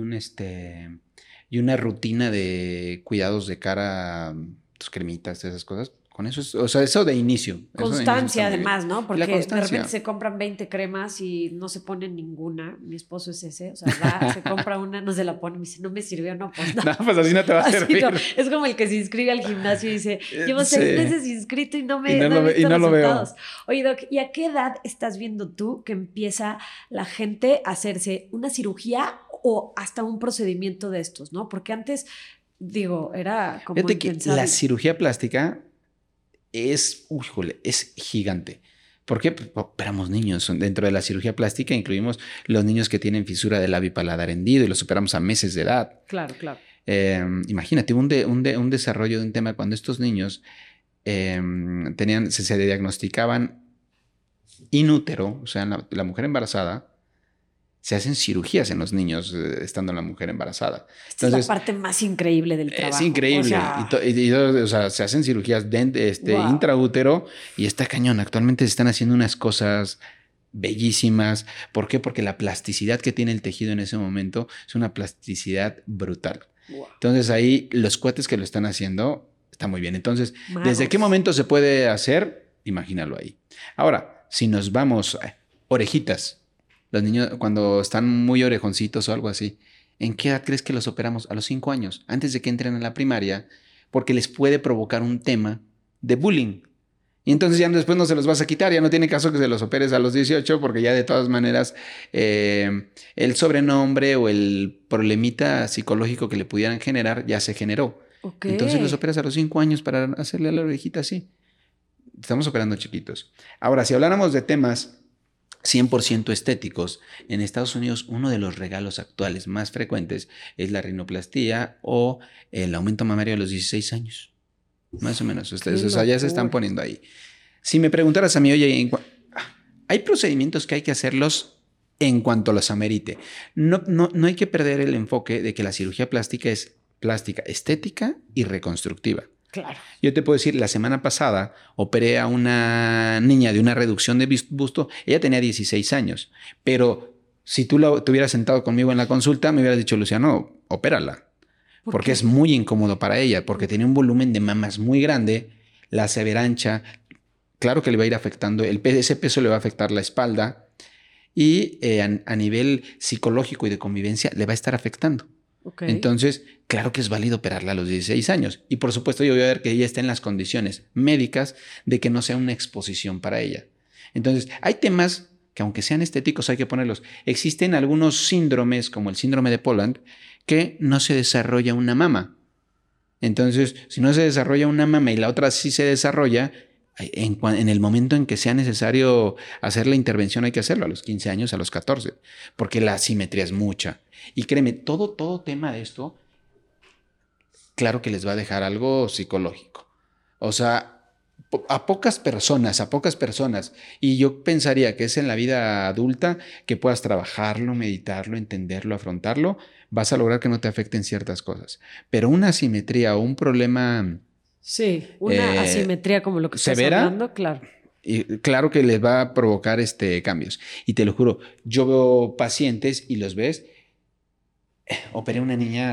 una rutina de cuidados de cara, tus cremitas, esas cosas. Con eso es, o sea, eso de inicio. Constancia, además, ¿no? Porque de repente se compran 20 cremas y no se ponen ninguna. Mi esposo es ese, o sea, se compra una, no se la pone, me dice, no me sirvió, no, pues no. No, pues así no te va a servir. No. Es como el que se inscribe al gimnasio y dice, llevo 6 meses inscrito y no he visto resultados. Veo. Oye, Doc, ¿y a qué edad estás viendo tú que empieza la gente a hacerse una cirugía o hasta un procedimiento de estos, ¿no? Porque antes, digo, era como fíjate que la cirugía plástica es gigante. ¿Por qué? Pues operamos niños. Dentro de la cirugía plástica incluimos los niños que tienen fisura del labio y paladar hendido y los operamos a meses de edad. Claro, claro. Imagínate un desarrollo de un tema cuando estos niños se diagnosticaban in útero, o sea, la mujer embarazada, se hacen cirugías en los niños estando la mujer embarazada. Esta es la parte más increíble del trabajo. Es increíble. O sea, se hacen cirugías Wow. intraútero y está cañón. Actualmente se están haciendo unas cosas bellísimas. ¿Por qué? Porque la plasticidad que tiene el tejido en ese momento es una plasticidad brutal. Wow. Entonces ahí los cuates que lo están haciendo está muy bien. Entonces, Magos. ¿desde qué momento se puede hacer? Imagínalo ahí. Ahora, si nos vamos orejitas. Los niños cuando están muy orejoncitos o algo así, ¿en qué edad crees que los operamos? A los 5 años, antes de que entren a la primaria, porque les puede provocar un tema de bullying. Y entonces ya después no se los vas a quitar, ya no tiene caso que se los operes a los 18, porque ya de todas maneras el sobrenombre o el problemita psicológico que le pudieran generar ya se generó. Okay. Entonces los operas a los 5 años para hacerle a la orejita así. Estamos operando chiquitos. Ahora, si habláramos de temas 100% estéticos, en Estados Unidos uno de los regalos actuales más frecuentes es la rinoplastia o el aumento mamario a los 16 años. Más o menos. Ustedes, o sea, ya se están poniendo ahí. Si me preguntaras a mí, oye, hay procedimientos que hay que hacerlos en cuanto los amerite. No hay que perder el enfoque de que la cirugía plástica es plástica estética y reconstructiva. Claro. Yo te puedo decir, la semana pasada operé a una niña de una reducción de busto. Ella tenía 16 años, pero si tú te hubieras sentado conmigo en la consulta, me hubieras dicho, Luciano, opérala. Porque es muy incómodo para ella, porque tenía un volumen de mamas muy grande, la severancha, claro que le va a ir afectando, ese peso le va a afectar la espalda y a nivel psicológico y de convivencia le va a estar afectando. Okay. Entonces, claro que es válido operarla a los 16 años. Y por supuesto yo voy a ver que ella esté en las condiciones médicas de que no sea una exposición para ella. Entonces, hay temas que aunque sean estéticos hay que ponerlos. Existen algunos síndromes, como el síndrome de Poland, que no se desarrolla una mama. Entonces, si no se desarrolla una mama y la otra sí se desarrolla, en el momento en que sea necesario hacer la intervención hay que hacerlo, a los 15 años, a los 14, porque la asimetría es mucha. Y créeme, todo tema de esto, claro que les va a dejar algo psicológico. O sea, a pocas personas, y yo pensaría que es en la vida adulta que puedas trabajarlo, meditarlo, entenderlo, afrontarlo, vas a lograr que no te afecten ciertas cosas. Pero una asimetría o un problema... Sí, una asimetría como lo que estás severa, hablando, claro. Y claro que les va a provocar cambios. Y te lo juro, yo veo pacientes y los ves. Operé una niña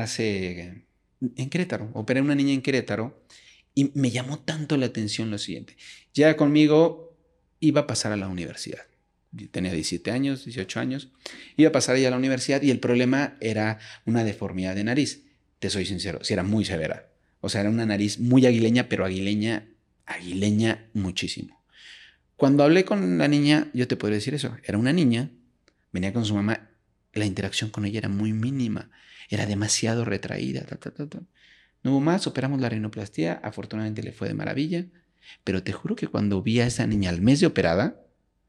en Querétaro y me llamó tanto la atención lo siguiente. Ya conmigo iba a pasar a la universidad. Yo tenía 17 años, 18 años. Iba a pasar ella a la universidad y el problema era una deformidad de nariz. Te soy sincero, sí era muy severa. O sea, era una nariz muy aguileña, pero aguileña muchísimo. Cuando hablé con la niña, yo te podría decir eso. Era una niña, venía con su mamá, la interacción con ella era muy mínima, era demasiado retraída. No hubo más, operamos la rinoplastia, afortunadamente le fue de maravilla, pero te juro que cuando vi a esa niña al mes de operada,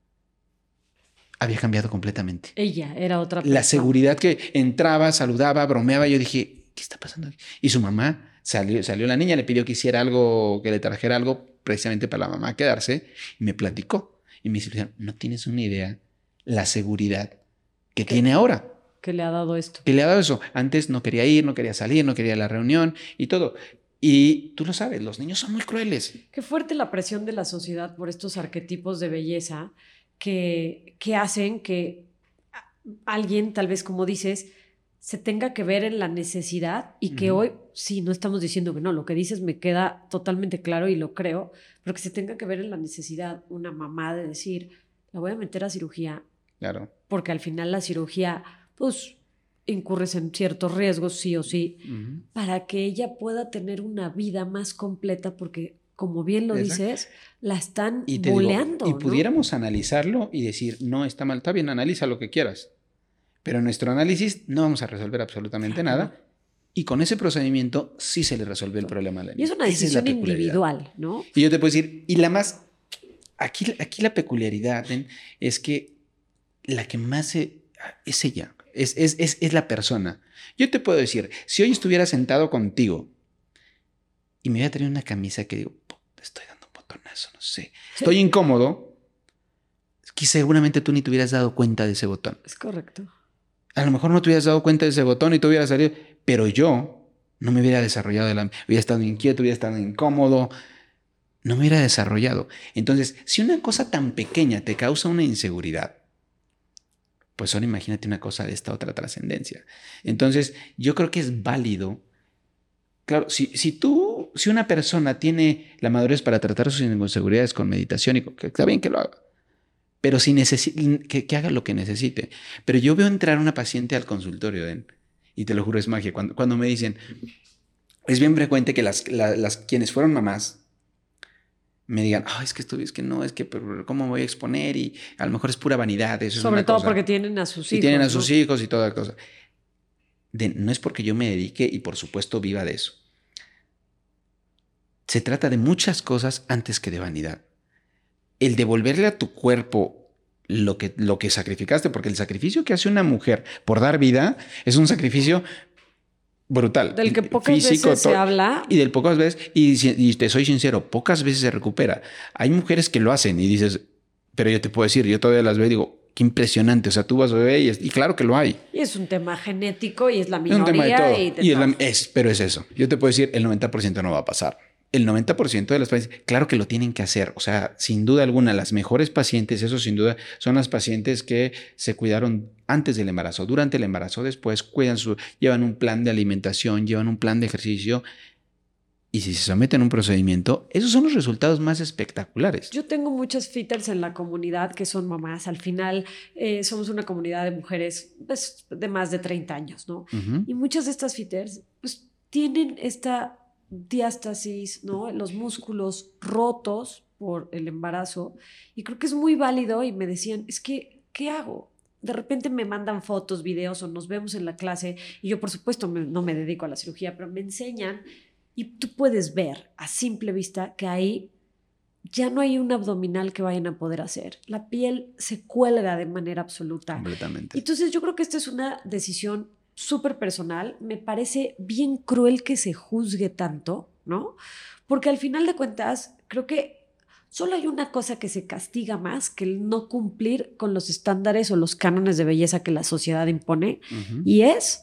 había cambiado completamente. Ella era otra persona. La seguridad que entraba, saludaba, bromeaba, yo dije, ¿qué está pasando aquí? Y su mamá... Salió la niña, le pidió que hiciera algo, que le trajera algo precisamente para la mamá quedarse y me platicó. Y me dice, no tienes una idea la seguridad que tiene ahora. ¿Qué le ha dado esto? ¿Qué le ha dado eso? Antes no quería ir, no quería salir, no quería ir a la reunión y todo. Y tú lo sabes, los niños son muy crueles. Qué fuerte la presión de la sociedad por estos arquetipos de belleza que hacen que alguien, tal vez como dices, se tenga que ver en la necesidad y que hoy, sí, no estamos diciendo que no, lo que dices me queda totalmente claro y lo creo, pero que se tenga que ver en la necesidad una mamá de decir, la voy a meter a cirugía. Claro. Porque al final la cirugía, pues, incurres en ciertos riesgos, sí o sí, para que ella pueda tener una vida más completa porque, como bien lo dices, la están boleando. Y pudiéramos analizarlo y decir, no, está mal, está bien, analiza lo que quieras. Pero en nuestro análisis no vamos a resolver absolutamente nada. Y con ese procedimiento sí se le resuelve el problema a la niña. Y es una decisión individual, ¿no? Y yo te puedo decir, y la más aquí la peculiaridad es que la que más es ella, es la persona. Yo te puedo decir, si hoy estuviera sentado contigo y me hubiera traído una camisa que digo, estoy dando un botonazo, no sé, estoy incómodo, seguramente tú ni te hubieras dado cuenta de ese botón. Es correcto. A lo mejor no te hubieras dado cuenta de ese botón y tú hubieras salido, pero yo no me hubiera desarrollado, hubiera estado inquieto, hubiera estado incómodo, no me hubiera desarrollado. Entonces, si una cosa tan pequeña te causa una inseguridad, pues ahora imagínate una cosa de esta otra trascendencia. Entonces, yo creo que es válido. Claro, si una persona tiene la madurez para tratar sus inseguridades con meditación, y que está bien que lo haga, pero que haga lo que necesite. Pero yo veo entrar una paciente al consultorio, y te lo juro, es magia. Cuando me dicen, es bien frecuente que las quienes fueron mamás me digan, es que no, pero ¿cómo me voy a exponer? Y a lo mejor es pura vanidad. Eso Sobre es todo cosa. porque tienen a sus hijos. Y tienen a sus hijos y toda la cosa. No es porque yo me dedique y por supuesto viva de eso. Se trata de muchas cosas antes que de vanidad. El devolverle a tu cuerpo lo que sacrificaste, porque el sacrificio que hace una mujer por dar vida es un sacrificio brutal. Del que pocas veces se habla. Y del pocas veces, y te soy sincero, pocas veces se recupera. Hay mujeres que lo hacen y dices, pero yo te puedo decir, yo todavía las veo y digo, qué impresionante. O sea, tú vas a ver y claro que lo hay. Y es un tema genético y es la minoría. Es un tema de todo. Y pero es eso. Yo te puedo decir, el 90% no va a pasar. El 90% de las pacientes, claro que lo tienen que hacer. O sea, sin duda alguna, las mejores pacientes, eso sin duda, son las pacientes que se cuidaron antes del embarazo, durante el embarazo, después llevan un plan de alimentación, llevan un plan de ejercicio. Y si se someten a un procedimiento, esos son los resultados más espectaculares. Yo tengo muchas fitters en la comunidad que son mamás. Al final somos una comunidad de mujeres pues, de más de 30 años, ¿no? Uh-huh. Y muchas de estas fitters pues, tienen esta diástasis, ¿no? Los músculos rotos por el embarazo. Y creo que es muy válido y me decían, es que, ¿qué hago? De repente me mandan fotos, videos o nos vemos en la clase y yo por supuesto no me dedico a la cirugía, pero me enseñan y tú puedes ver a simple vista que ahí ya no hay un abdominal que vayan a poder hacer. La piel se cuelga de manera absoluta. Completamente. Entonces yo creo que esta es una decisión súper personal. Me parece bien cruel que se juzgue tanto, ¿no? Porque al final de cuentas creo que solo hay una cosa que se castiga más que el no cumplir con los estándares o los cánones de belleza que la sociedad impone, uh-huh. Y es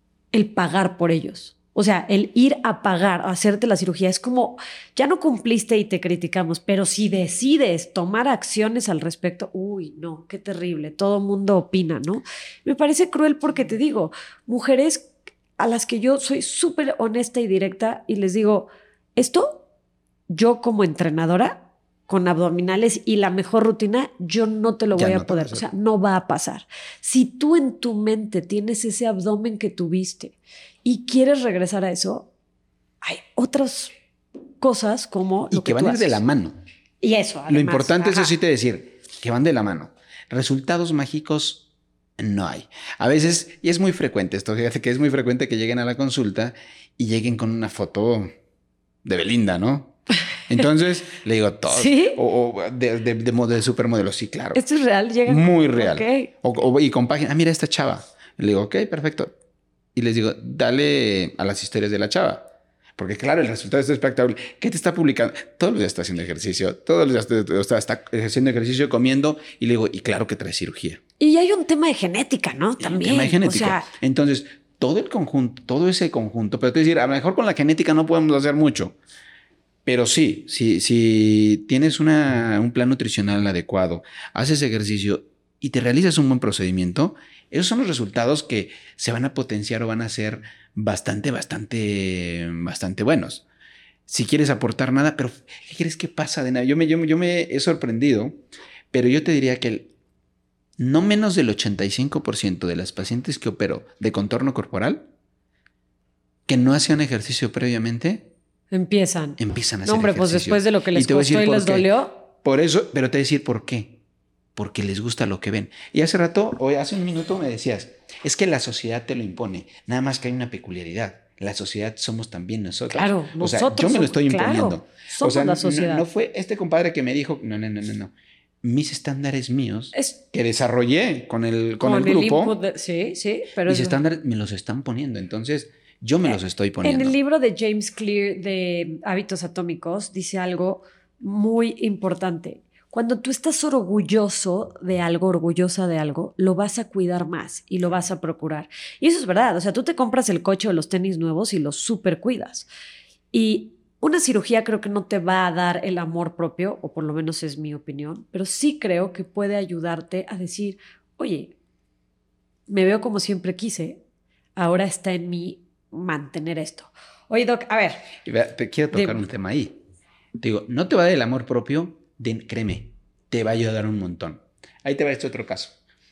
el pagar por ellos. O sea, el ir a pagar, a hacerte la cirugía, es como, ya no cumpliste y te criticamos, pero si decides tomar acciones al respecto, uy, no, qué terrible, todo mundo opina, ¿no? Me parece cruel porque te digo, mujeres a las que yo soy súper honesta y directa y les digo, esto, yo como entrenadora, con abdominales y la mejor rutina, yo no te lo voy a poder, o sea, no va a pasar. Si tú en tu mente tienes ese abdomen que tuviste y quieres regresar a eso, hay otras cosas como... Y que van a ir de la mano. Y eso, además. Lo importante ajá. Es eso sí te decir, que van de la mano. Resultados mágicos no hay. A veces, y es muy frecuente esto, fíjate que es muy frecuente que lleguen a la consulta y lleguen con una foto de Belinda, ¿no? Entonces le digo todos. ¿Sí? O de supermodelo, sí, claro. ¿Esto es real? ¿Llegan? Muy real. Okay. Y con página, mira esta chava. Le digo, ok, perfecto. Y les digo, dale a las historias de la chava. Porque claro, el resultado es espectacular. ¿Qué te está publicando? Todos los días está haciendo ejercicio. Todos los días está haciendo ejercicio, comiendo. Y le digo, y claro que trae cirugía. Y hay un tema de genética, ¿no? También. Un tema de genética. O sea, entonces, todo el conjunto, todo ese conjunto. Pero te decir, a lo mejor con la genética no podemos hacer mucho. Pero sí, si tienes un plan nutricional adecuado, haces ejercicio y te realizas un buen procedimiento, esos son los resultados que se van a potenciar o van a ser bastante buenos. Si quieres aportar nada, pero ¿qué crees que pasa de nada? Yo me he sorprendido, pero yo te diría que no menos del 85% de las pacientes que opero de contorno corporal que no hacían ejercicio previamente, empiezan a hacer ejercicio. Hombre, pues después de lo que les costó y les dolió. Por eso, pero te voy a decir por qué. Porque les gusta lo que ven. Y hace un minuto me decías, es que la sociedad te lo impone. Nada más que hay una peculiaridad. la sociedad somos también nosotros. Claro, o sea, nosotros yo me lo estoy somos- imponiendo. claro, somos la sociedad. No fue este compadre que me dijo, no. Mis estándares míos que desarrollé con el grupo. Sí, pero Mis estándares me los están poniendo. Entonces, yo me los estoy poniendo. En el libro de James Clear de Hábitos Atómicos dice algo muy importante. Cuando tú estás orgulloso de algo, orgullosa de algo, lo vas a cuidar más y lo vas a procurar. Y eso es verdad. O sea, tú te compras el coche o los tenis nuevos y los súper cuidas. Y una cirugía creo que no te va a dar el amor propio, o por lo menos es mi opinión, pero sí creo que puede ayudarte a decir, oye, me veo como siempre quise, ahora está en mí mantener esto. Oye, Doc, a ver. Te quiero tocar un tema ahí. Te digo, no te va a dar el amor propio, créeme, te va a ayudar un montón. Ahí te va este otro caso.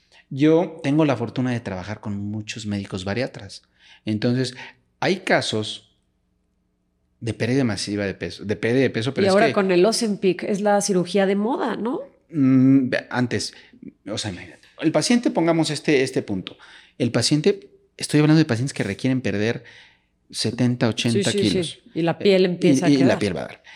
Yo tengo la fortuna de trabajar con muchos médicos bariatras. Entonces, hay casos de pérdida masiva de peso, pero y ahora con el Ozempic es la cirugía de moda, ¿no? Antes, o sea, imagínate. El paciente, pongamos este punto. El paciente, estoy hablando de pacientes que requieren perder 70, 80 kilos. Sí. Y la piel empieza a quedar. Y la piel va a dar.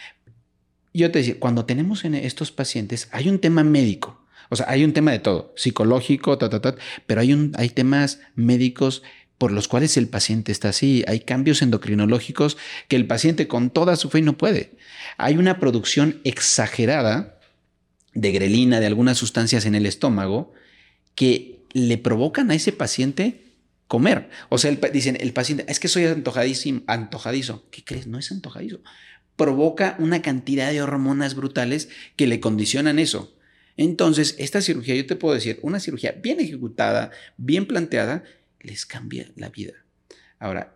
Yo te decía, cuando tenemos en estos pacientes, hay un tema médico. O sea, hay un tema de todo, psicológico, pero hay temas médicos por los cuales el paciente está así. Hay cambios endocrinológicos que el paciente con toda su fe no puede. Hay una producción exagerada de grelina, de algunas sustancias en el estómago que le provocan a ese paciente comer. O sea, dicen, el paciente, es que soy antojadizo. ¿Qué crees? No es antojadizo. Provoca una cantidad de hormonas brutales que le condicionan eso. Entonces, esta cirugía, yo te puedo decir, una cirugía bien ejecutada, bien planteada, les cambia la vida. Ahora,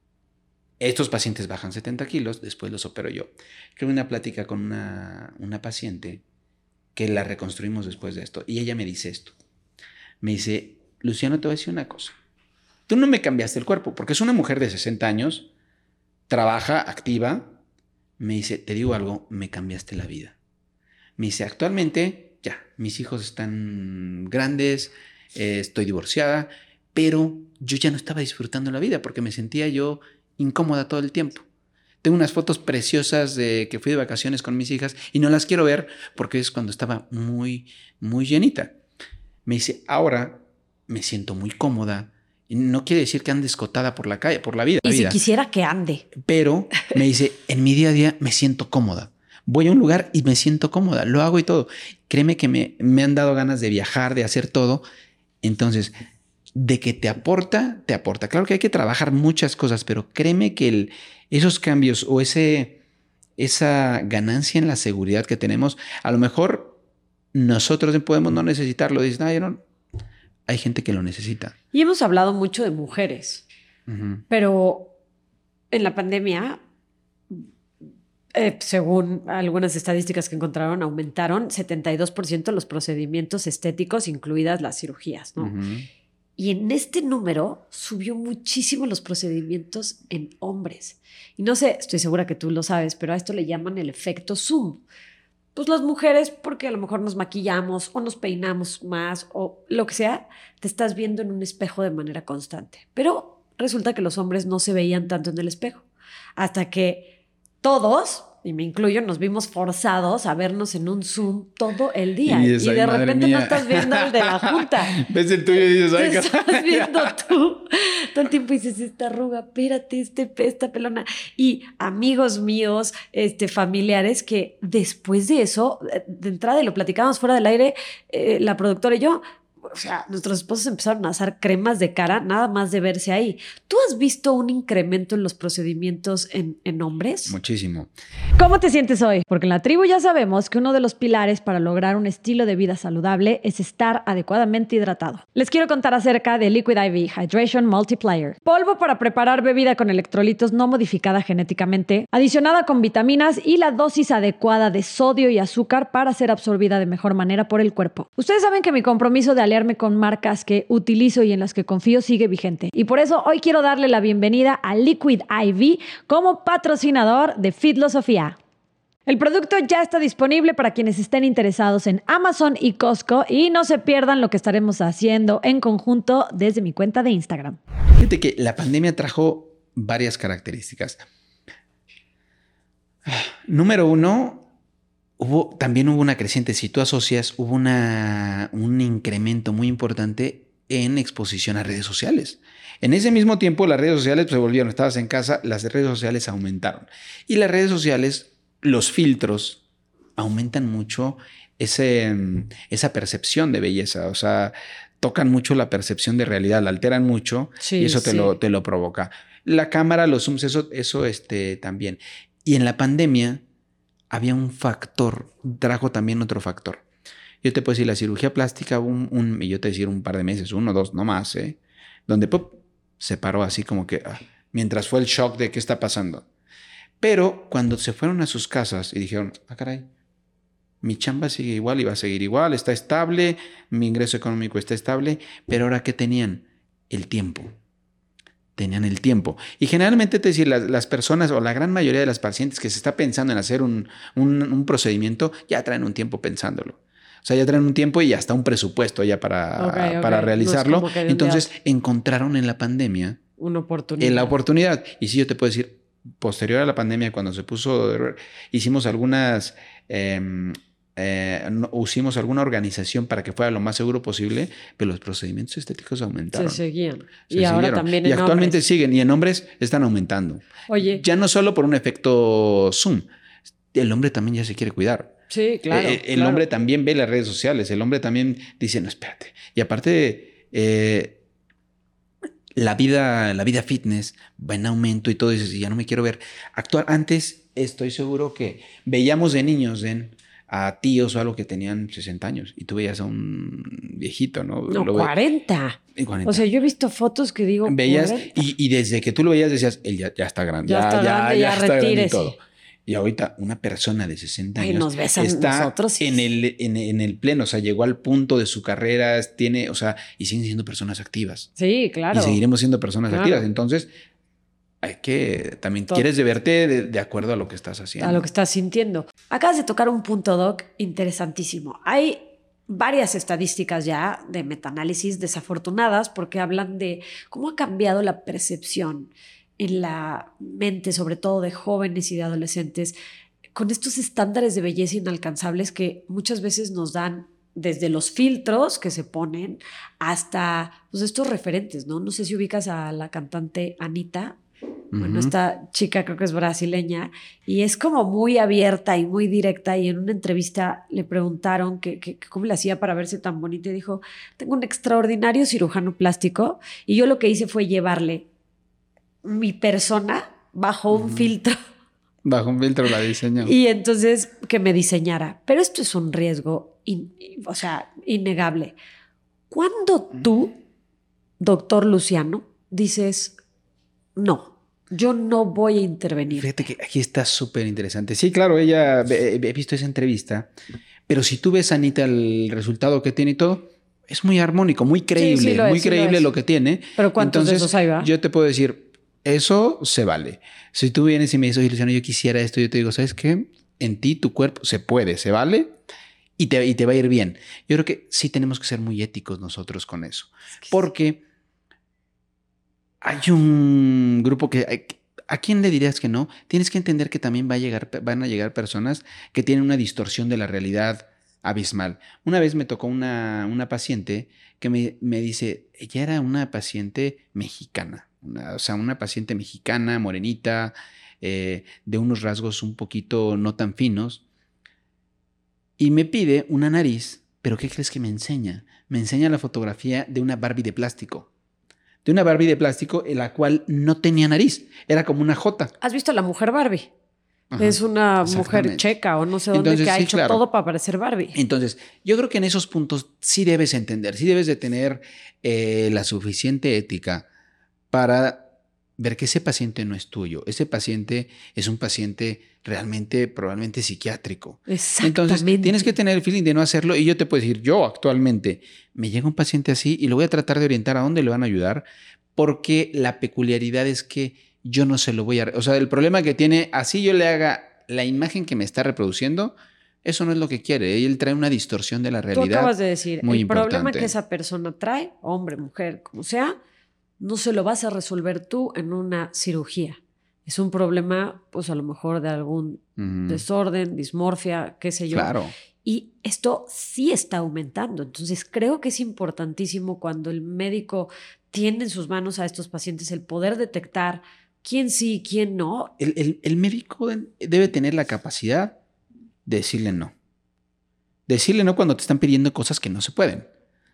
estos pacientes bajan 70 kilos, después los opero yo. Tuve una plática con una paciente que la reconstruimos después de esto. Y ella me dice esto. Me dice, Luciano, te voy a decir una cosa. Tú no me cambiaste el cuerpo, porque es una mujer de 60 años, trabaja, activa. Me dice, te digo algo, me cambiaste la vida. Me dice, actualmente, ya, mis hijos están grandes, estoy divorciada, pero yo ya no estaba disfrutando la vida porque me sentía yo incómoda todo el tiempo. Tengo unas fotos preciosas de que fui de vacaciones con mis hijas y no las quiero ver porque es cuando estaba muy, muy llenita. Me dice, ahora me siento muy cómoda. Y no quiere decir que ande escotada por la calle, por la vida. Y si quisiera que ande. Pero me dice, en mi día a día me siento cómoda. Voy a un lugar y me siento cómoda. Lo hago y todo. Créeme que me han dado ganas de viajar, de hacer todo. Entonces, de que te aporta, te aporta. Claro que hay que trabajar muchas cosas, pero créeme que esos cambios o esa ganancia en la seguridad que tenemos, a lo mejor nosotros podemos no necesitarlo. Dices, no, yo no. Hay gente que lo necesita. Y hemos hablado mucho de mujeres, pero en la pandemia, según algunas estadísticas que encontraron, aumentaron 72% los procedimientos estéticos, incluidas las cirugías, ¿no? Y en este número subió muchísimo los procedimientos en hombres. Y no sé, estoy segura que tú lo sabes, pero a esto le llaman el efecto Zoom. Pues las mujeres, porque a lo mejor nos maquillamos o nos peinamos más o lo que sea, te estás viendo en un espejo de manera constante. Pero resulta que los hombres no se veían tanto en el espejo. Hasta que todos, y me incluyo, nos vimos forzados a vernos en un Zoom todo el día. Y de repente no estás viendo el de la junta. Ves el tuyo y dices, ay, te estás viendo tú todo el tiempo y dices, esta arruga, espérate, esta pelona. Y amigos míos, familiares que después de eso, de entrada, y lo platicábamos fuera del aire, la productora y yo, o sea, nuestros esposos empezaron a usar cremas de cara nada más de verse ahí. ¿Tú has visto un incremento en los procedimientos en hombres? Muchísimo. ¿Cómo te sientes hoy? Porque en la tribu ya sabemos que uno de los pilares para lograr un estilo de vida saludable es estar adecuadamente hidratado. Les quiero contar acerca de Liquid IV Hydration Multiplier. Polvo para preparar bebida con electrolitos no modificada genéticamente, adicionada con vitaminas y la dosis adecuada de sodio y azúcar para ser absorbida de mejor manera por el cuerpo. Ustedes saben que mi compromiso de aliarme con marcas que utilizo y en las que confío sigue vigente. Y por eso hoy quiero darle la bienvenida a Liquid IV como patrocinador de Fitlosofía. El producto ya está disponible para quienes estén interesados en Amazon y Costco y no se pierdan lo que estaremos haciendo en conjunto desde mi cuenta de Instagram. Fíjate que la pandemia trajo varias características. Número uno, también hubo una creciente, si tú asocias, hubo un incremento muy importante en exposición a redes sociales. En ese mismo tiempo las redes sociales se volvieron, estabas en casa, las redes sociales aumentaron. Y las redes sociales, los filtros, aumentan mucho esa percepción de belleza. O sea, tocan mucho la percepción de realidad, la alteran mucho y eso te lo provoca. La cámara, los zooms, eso también. Y en la pandemia había un factor, trajo también otro factor. Yo te puedo decir, la cirugía plástica, y yo te decir un par de meses, 1 o 2, no más, donde se paró así como que, mientras fue el shock de qué está pasando. Pero cuando se fueron a sus casas y dijeron, caray, mi chamba sigue igual y va a seguir igual, está estable, mi ingreso económico está estable, pero ahora ¿qué tenían? El tiempo. Tenían el tiempo. Y generalmente, te decir, las personas o la gran mayoría de las pacientes que se está pensando en hacer un procedimiento, ya traen un tiempo pensándolo. O sea, ya traen un tiempo y hasta un presupuesto ya para realizarlo. No entonces, encontraron en la pandemia una oportunidad. La oportunidad. Y sí, yo te puedo decir, posterior a la pandemia, cuando se puso, hicimos algunas... hicimos alguna organización para que fuera lo más seguro posible, pero los procedimientos estéticos aumentaron. Se seguían. Ahora también en hombres. Y actualmente siguen, y en hombres están aumentando. Oye. Ya no solo por un efecto Zoom, el hombre también ya se quiere cuidar. Sí, claro. El hombre también ve las redes sociales, el hombre también dice, no, espérate. Y aparte, la vida fitness va en aumento y todo, y dices, ya no me quiero ver. Antes estoy seguro que veíamos de niños, a tíos o algo que tenían 60 años y tú veías a un viejito, ¿no? No, 40. O sea, yo he visto fotos que digo... Veías y desde que tú lo veías decías, él ya está grande. Ya está grande y todo. Y ahorita una persona de 60 años nos ves a está nosotros, en el pleno, o sea, llegó al punto de su carrera, o sea, y siguen siendo personas activas. Sí, claro. Y seguiremos siendo personas activas. Entonces, hay que también quieres verte de acuerdo a lo que estás haciendo. A lo que estás sintiendo. Acabas de tocar un punto, Doc, interesantísimo. Hay varias estadísticas ya de metaanálisis desafortunadas porque hablan de cómo ha cambiado la percepción en la mente, sobre todo de jóvenes y de adolescentes, con estos estándares de belleza inalcanzables que muchas veces nos dan desde los filtros que se ponen hasta estos referentes, ¿no? No sé si ubicas a la cantante Anitta. Bueno, esta chica creo que es brasileña y es como muy abierta y muy directa, y en una entrevista le preguntaron que cómo le hacía para verse tan bonita y dijo, tengo un extraordinario cirujano plástico y yo lo que hice fue llevarle mi persona bajo un filtro. Bajo un filtro la diseñó. Y entonces que me diseñara. Pero esto es un riesgo, innegable. ¿Cuándo tú, doctor Luciano, dices, no, yo no voy a intervenir? Fíjate que aquí está súper interesante. Sí, claro, he visto esa entrevista, pero si tú ves a Anitta el resultado que tiene y todo, es muy armónico, muy creíble, muy creíble lo que tiene. Pero ¿cuántos de esos ahí va? Yo te puedo decir, eso se vale. Si tú vienes y me dices, oye, Luciano, yo quisiera esto, yo te digo, ¿sabes qué? En ti, tu cuerpo, se puede, se vale y te va a ir bien. Yo creo que sí tenemos que ser muy éticos nosotros con eso. Porque hay un grupo que... ¿A quién le dirías que no? Tienes que entender que también van a llegar personas que tienen una distorsión de la realidad abismal. Una vez me tocó una paciente que me dice, ella era una paciente mexicana. Una paciente mexicana, morenita, de unos rasgos un poquito no tan finos. Y me pide una nariz, pero ¿qué crees que me enseña? Me enseña la fotografía de una Barbie de plástico. De una Barbie de plástico en la cual no tenía nariz. Era como una Jota. ¿Has visto a la mujer Barbie? Ajá, es una mujer checa o no sé dónde. Entonces, que ha hecho todo para parecer Barbie. Entonces, yo creo que en esos puntos sí debes entender, sí debes de tener la suficiente ética para ver que ese paciente no es tuyo. Ese paciente es un paciente probablemente psiquiátrico. Exactamente. Entonces, tienes que tener el feeling de no hacerlo. Y yo te puedo decir, yo actualmente me llega un paciente así y lo voy a tratar de orientar a dónde le van a ayudar, porque la peculiaridad es que yo no se lo voy a... O sea, el problema que tiene, así yo le haga la imagen que me está reproduciendo, eso no es lo que quiere. Él trae una distorsión de la realidad. Tú acabas de decir, muy el importante. problema que esa persona trae, hombre, mujer, como sea, no se lo vas a resolver tú en una cirugía. Es un problema, pues a lo mejor de algún desorden, dismorfia, qué sé yo. Claro. Y esto sí está aumentando. Entonces creo que es importantísimo cuando el médico tiene en sus manos a estos pacientes el poder detectar quién sí y quién no. El médico debe tener la capacidad de decirle no. Decirle no cuando te están pidiendo cosas que no se pueden.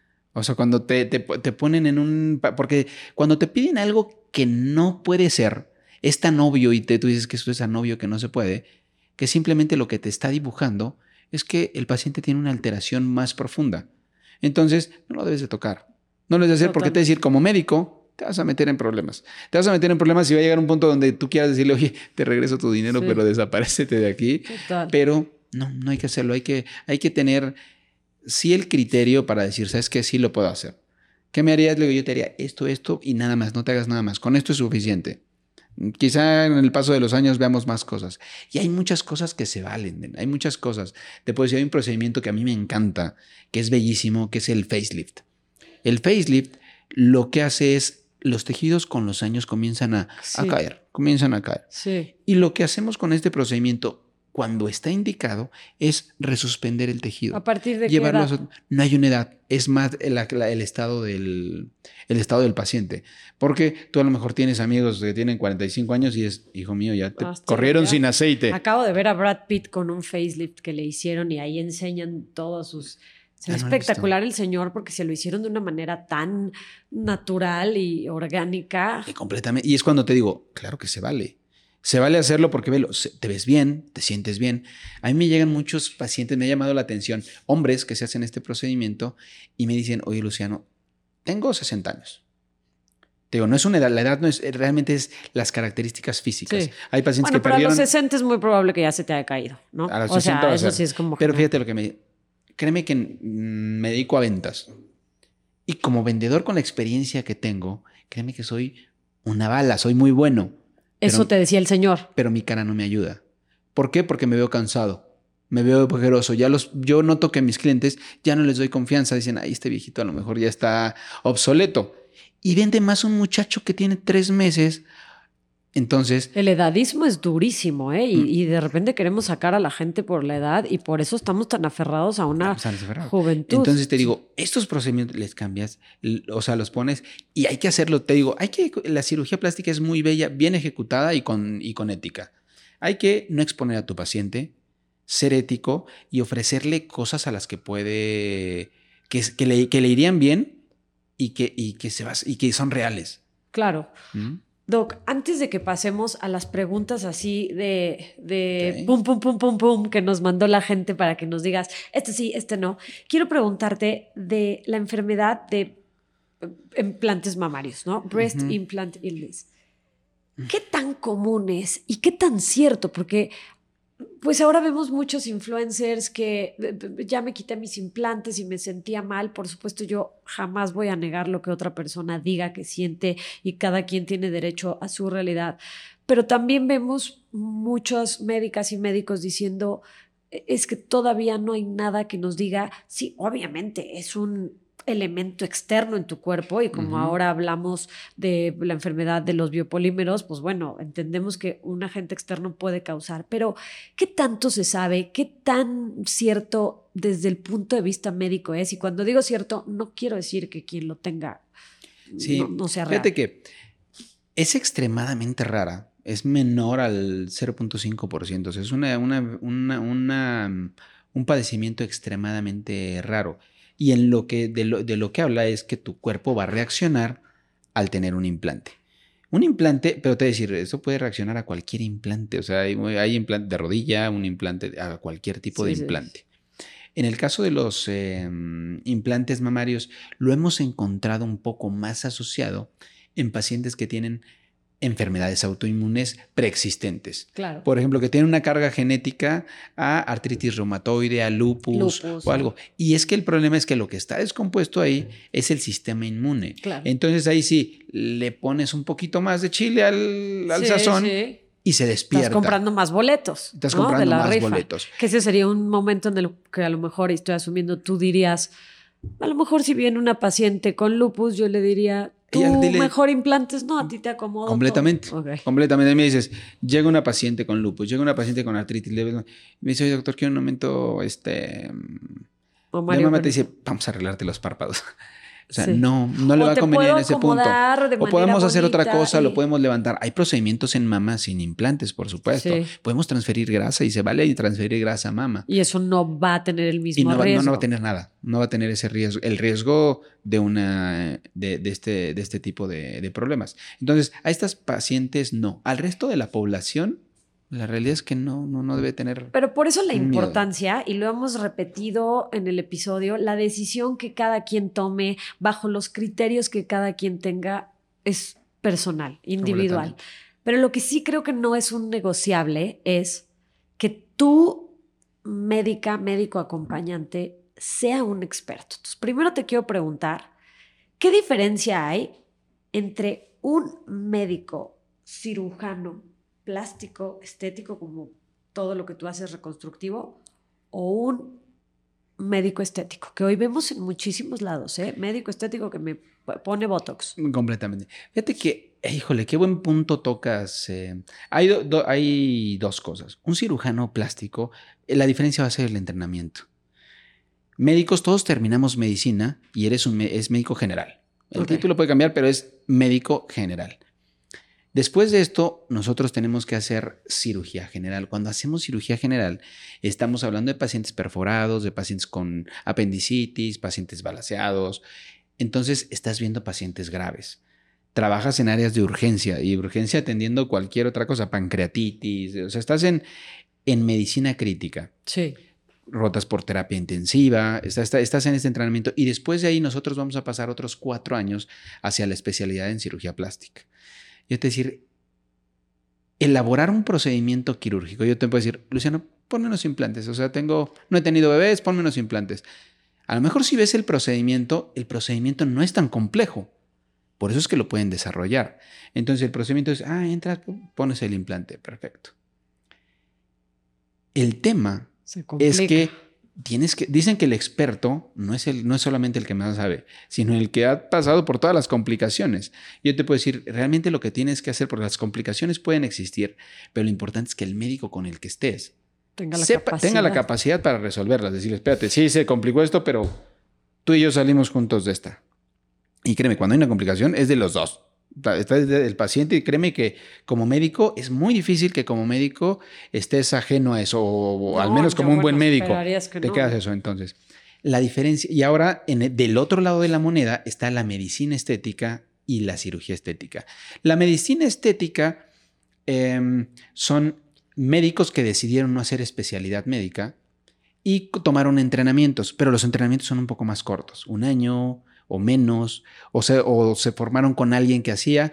O sea, cuando te ponen en un... Porque cuando te piden algo que no puede ser, es tan obvio y tú dices que esto es tan obvio que no se puede, que simplemente lo que te está dibujando es que el paciente tiene una alteración más profunda. Entonces, no lo debes de tocar. No lo debes de hacer porque te decir, como médico, te vas a meter en problemas. Te vas a meter en problemas y va a llegar un punto donde tú quieras decirle, oye, te regreso tu dinero, pero desaparécete de aquí. Total. Pero no hay que hacerlo. Hay que tener, sí, el criterio para decir, ¿sabes qué? Sí lo puedo hacer. ¿Qué me harías? Le digo, yo te haría esto y nada más. No te hagas nada más. Con esto es suficiente. Quizá en el paso de los años veamos más cosas. Y hay muchas cosas que se valen. Hay muchas cosas. Te puedo decir, hay un procedimiento que a mí me encanta, que es bellísimo, que es el facelift. El facelift lo que hace es los tejidos con los años comienzan a caer. Comienzan a caer. Sí. Y lo que hacemos con este procedimiento, cuando está indicado, es resuspender el tejido. ¿A partir de qué edad? No hay una edad. Es más el estado del paciente. Porque tú a lo mejor tienes amigos que tienen 45 años y es, hijo mío, ya te corrieron sin aceite. Acabo de ver a Brad Pitt con un facelift que le hicieron y ahí enseñan todos sus... Es espectacular el señor porque se lo hicieron de una manera tan natural y orgánica. Y completamente. Y es cuando te digo, claro que se vale. Se vale hacerlo porque velo, te ves bien, te sientes bien. A mí me llegan muchos pacientes, me ha llamado la atención, hombres que se hacen este procedimiento y me dicen, oye, Luciano, tengo 60 años. Te digo, no es una edad, la edad no es, realmente es las características físicas. Sí. Hay pacientes que perdieron... Pero a los 60 es muy probable que ya se te haya caído, ¿no? A los 60 o sea, eso sí es como... Pero fíjate lo que me... Créeme que me dedico a ventas. Y como vendedor con la experiencia que tengo, créeme que soy una bala, soy muy bueno. Eso te decía el señor. Pero mi cara no me ayuda. ¿Por qué? Porque me veo cansado. Me veo ojeroso. Yo noto que a mis clientes ya no les doy confianza. Dicen, ay, este viejito a lo mejor ya está obsoleto. Y vende más un muchacho que tiene 3 meses. Entonces... El edadismo es durísimo, ¿eh? Y de repente queremos sacar a la gente por la edad y por eso estamos tan aferrados a una juventud. Entonces te digo, estos procedimientos les cambias, o sea, los pones y hay que hacerlo. Te digo, la cirugía plástica es muy bella, bien ejecutada y con ética. Hay que no exponer a tu paciente, ser ético y ofrecerle cosas a las que puede, que le irían bien y que son reales. Claro. Doc, antes de que pasemos a las preguntas así de pum, pum, pum, pum, pum, que nos mandó la gente para que nos digas, este sí, este no, quiero preguntarte de la enfermedad de implantes mamarios, ¿no? Breast Implant Illness. ¿Qué tan común es y qué tan cierto? Porque pues ahora vemos muchos influencers que ya me quité mis implantes y me sentía mal. Por supuesto, yo jamás voy a negar lo que otra persona diga que siente y cada quien tiene derecho a su realidad. Pero también vemos muchas médicas y médicos diciendo es que todavía no hay nada que nos diga, sí, obviamente es un elemento externo en tu cuerpo y como ahora hablamos de la enfermedad de los biopolímeros, pues bueno, entendemos que un agente externo puede causar, pero ¿qué tanto se sabe? ¿Qué tan cierto desde el punto de vista médico es? Y cuando digo cierto, no quiero decir que quien lo tenga no sea real. Fíjate que es extremadamente rara, es menor al 0.5%, o sea, es un padecimiento extremadamente raro. Y en de lo que habla es que tu cuerpo va a reaccionar al tener un implante. Un implante, pero te voy a decir, eso puede reaccionar a cualquier implante. O sea, hay implante de rodilla, un implante, a cualquier tipo de implante. En el caso de los implantes mamarios, lo hemos encontrado un poco más asociado en pacientes que tienen enfermedades autoinmunes preexistentes. Claro. Por ejemplo, que tienen una carga genética a artritis reumatoide, a lupus o algo. Y es que el problema es que lo que está descompuesto ahí es el sistema inmune. Claro. Entonces ahí sí, le pones un poquito más de chile al sazón y se despierta. Estás comprando más boletos. Estás comprando más boletos. Que ese sería un momento en el que a lo mejor, y estoy asumiendo, tú dirías, a lo mejor si viene una paciente con lupus, yo le diría, Tú mejor implantes, no, a ti te acomodo completamente. Todo. Okay. Completamente. Me dices, llega una paciente con lupus, llega una paciente con artritis leve. Me dice, oye, doctor, quiero un aumento de mama. Te dice, vamos a arreglarte los párpados. O sea, no le va a convenir en ese punto. O podemos hacer otra cosa, lo podemos levantar. Hay procedimientos en mama sin implantes, por supuesto. Sí. Podemos transferir grasa y se vale transferir grasa a mama. Y eso no va a tener el mismo riesgo. No va a tener nada. No va a tener ese riesgo. El riesgo de este tipo de problemas. Entonces, a estas pacientes no. Al resto de la población, la realidad es que no debe tener. Pero por eso la importancia, y lo hemos repetido en el episodio, la decisión que cada quien tome bajo los criterios que cada quien tenga es personal, individual. Pero lo que sí creo que no es un negociable es que tú, médico acompañante, sea un experto. Entonces, primero te quiero preguntar, ¿qué diferencia hay entre un médico cirujano plástico, estético, como todo lo que tú haces reconstructivo, o un médico estético, que hoy vemos en muchísimos lados, médico estético que me pone Botox? Completamente. Fíjate que, híjole, qué buen punto tocas. Hay dos cosas. Un cirujano plástico, la diferencia va a ser el entrenamiento. Médicos, todos terminamos medicina y es médico general. El título puede cambiar, pero es médico general. Después de esto, nosotros tenemos que hacer cirugía general. Cuando hacemos cirugía general, estamos hablando de pacientes perforados, de pacientes con apendicitis, pacientes balaceados. Entonces, estás viendo pacientes graves. Trabajas en áreas de urgencia y urgencia atendiendo cualquier otra cosa, pancreatitis. O sea, estás en medicina crítica. Sí. Rotas por terapia intensiva, estás en este entrenamiento y después de ahí nosotros vamos a pasar otros 4 años hacia la especialidad en cirugía plástica. Yo te decir, elaborar un procedimiento quirúrgico, yo te puedo decir, Luciano, ponme unos implantes. O sea, no he tenido bebés, ponme unos implantes. A lo mejor si ves el procedimiento no es tan complejo. Por eso es que lo pueden desarrollar. Entonces el procedimiento es, entras, pones el implante, perfecto. El tema es que dicen que el experto no es solamente el que más sabe, sino el que ha pasado por todas las complicaciones. Yo te puedo decir, realmente lo que tienes que hacer, porque las complicaciones pueden existir, pero lo importante es que el médico con el que estés tenga la capacidad para resolverlas. Decir, espérate, sí, se complicó esto, pero tú y yo salimos juntos de esta. Y créeme, cuando hay una complicación es de los dos. Está el paciente y créeme que como médico es muy difícil que como médico estés ajeno a eso o al menos como un buen médico te quedas eso. Entonces la diferencia, y ahora del otro lado de la moneda está la medicina estética y la cirugía estética. La medicina estética son médicos que decidieron no hacer especialidad médica y tomaron entrenamientos, pero los entrenamientos son un poco más cortos, 1 año o menos, o se formaron con alguien que hacía,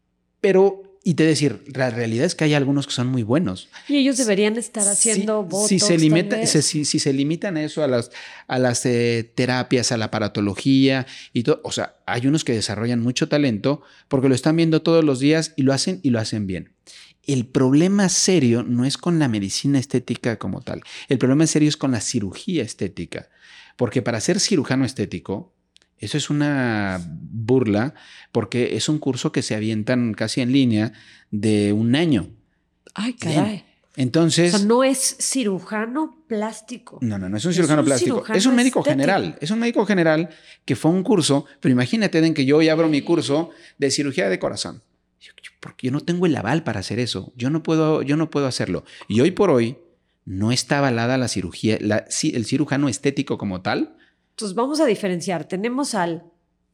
y te decir, la realidad es que hay algunos que son muy buenos. Y ellos deberían estar haciendo Botox. Si se limitan a eso, a las terapias, a la aparatología y todo, o sea, hay unos que desarrollan mucho talento porque lo están viendo todos los días y lo hacen bien. El problema serio no es con la medicina estética como tal. El problema serio es con la cirugía estética, porque para ser cirujano estético, eso es una burla porque es un curso que se avientan casi en línea de 1 año. Ay, caray. Bien. Entonces, o sea, no es cirujano plástico. No es un cirujano plástico. Es un médico general. Es un médico general que fue a un curso, pero imagínate Den, que yo hoy abro mi curso de cirugía de corazón. Porque yo no tengo el aval para hacer eso. Yo no puedo hacerlo. Y hoy por hoy no está avalada la cirugía, el cirujano estético como tal. Entonces vamos a diferenciar. Tenemos al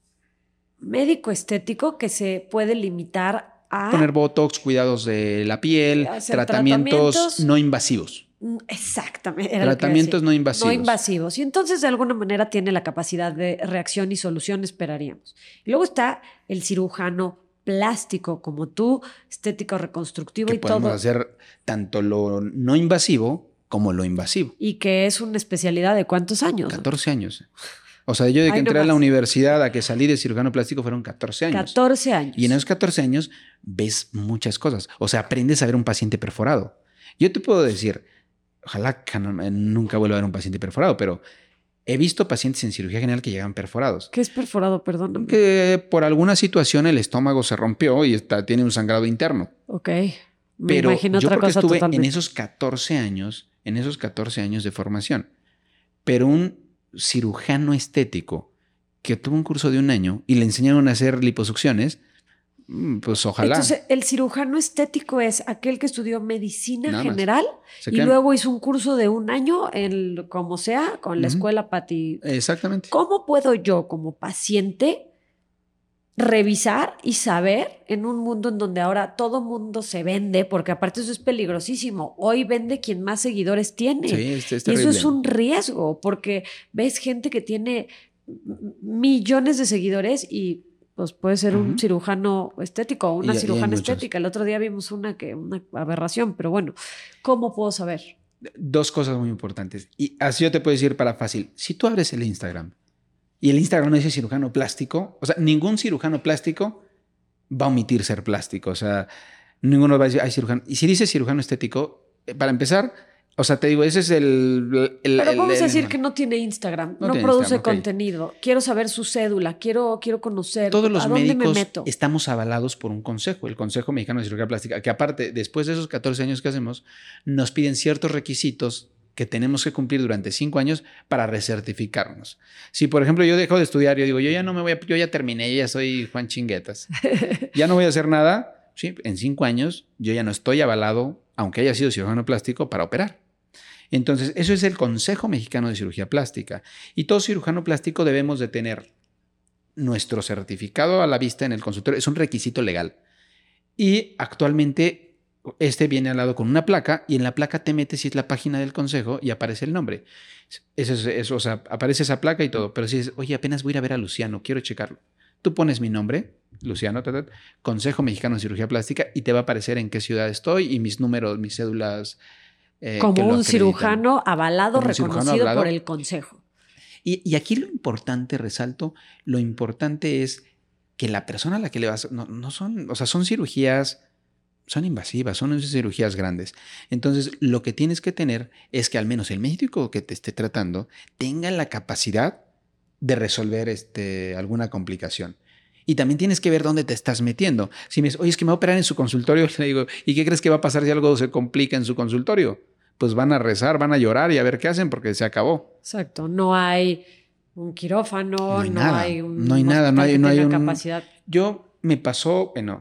médico estético que se puede limitar a poner botox, cuidados de la piel, tratamientos no invasivos. Exactamente. Tratamientos no invasivos. No invasivos. Y entonces de alguna manera tiene la capacidad de reacción y solución, esperaríamos. Y luego está el cirujano plástico como tú, estético reconstructivo y todo. Podemos hacer tanto lo no invasivo como lo invasivo. Y que es una especialidad de ¿cuántos años? 14 años. O sea, yo de que entré a la universidad a que salí de cirujano plástico fueron 14 años. 14 años. Y en esos 14 años ves muchas cosas. O sea, aprendes a ver un paciente perforado. Yo te puedo decir, ojalá que nunca vuelva a ver un paciente perforado, pero He visto pacientes en cirugía general que llegan perforados. ¿Qué es perforado? Perdóname. Que por alguna situación el estómago se rompió y tiene un sangrado interno. Ok. Me Pero imagino yo otra porque cosa estuve totalmente. en esos 14 años de formación. Pero un cirujano estético que tuvo un curso de 1 año y le enseñaron a hacer liposucciones, pues ojalá. Entonces, el cirujano estético es aquel que estudió medicina Nada más. general Se y quedan- luego hizo un curso de 1 año en como sea, con la Ujú. escuela Pati. Exactamente. ¿Cómo puedo yo, como paciente, revisar y saber en un mundo en donde ahora todo mundo se vende? Porque aparte eso es peligrosísimo. Hoy vende quien más seguidores tiene. Sí, es Y eso terrible. es un riesgo, porque ves gente que tiene millones de seguidores y pues puede ser un Ujú. cirujano estético o una Y hay cirujana muchos. estética. El otro día vimos una aberración, pero bueno, ¿cómo puedo saber? 2 cosas muy importantes. Y así yo te puedo decir para fácil. Si tú abres el Instagram y el Instagram no dice cirujano plástico, o sea, ningún cirujano plástico va a omitir ser plástico. O sea, ninguno va a decir, ay, cirujano. Y si dice cirujano estético, para empezar, o sea, te digo, ese es Pero vamos a decir que no tiene Instagram, No no tiene produce Instagram, ok. contenido. Quiero saber su cédula, quiero conocer. Todos los ¿A dónde me médicos meto? estamos avalados por un consejo, el Consejo Mexicano de Cirugía Plástica, que aparte, después de esos 14 años que hacemos, nos piden ciertos requisitos que tenemos que cumplir durante 5 años para recertificarnos. Si, por ejemplo, yo dejo de estudiar, yo digo, yo ya terminé, yo ya soy Juan Chinguetas, ya no voy a hacer nada, sí, en 5 años yo ya no estoy avalado, aunque haya sido cirujano plástico, para operar. Entonces, eso es el Consejo Mexicano de Cirugía Plástica. Y todo cirujano plástico debemos de tener nuestro certificado a la vista en el consultorio. Es un requisito legal. Y actualmente viene al lado con una placa y en la placa te metes y es la página del consejo y aparece el nombre. Eso, o sea, aparece esa placa y todo. Pero si dices, oye, apenas voy a ir a ver a Luciano, quiero checarlo. Tú pones mi nombre, Luciano, Consejo Mexicano de Cirugía Plástica, y te va a aparecer en qué ciudad estoy y mis números, mis cédulas. Que Como lo un acreditan. cirujano avalado, Como un cirujano reconocido avalado. por el consejo. Y aquí lo importante, resalto, lo importante es que la persona a la que le vas, no son, o sea, son cirugías, son invasivas, son cirugías grandes. Entonces, lo que tienes que tener es que al menos el médico que te esté tratando tenga la capacidad de resolver alguna complicación. Y también tienes que ver dónde te estás metiendo. Si me dices, oye, es que me va a operar en su consultorio, le digo, ¿y qué crees que va a pasar si algo se complica en su consultorio? Pues van a rezar, van a llorar y a ver qué hacen porque se acabó. Exacto. No hay un quirófano, No hay nada. hay un No hay nada, no hospital que hay tenga un... capacidad. Yo me pasó, bueno,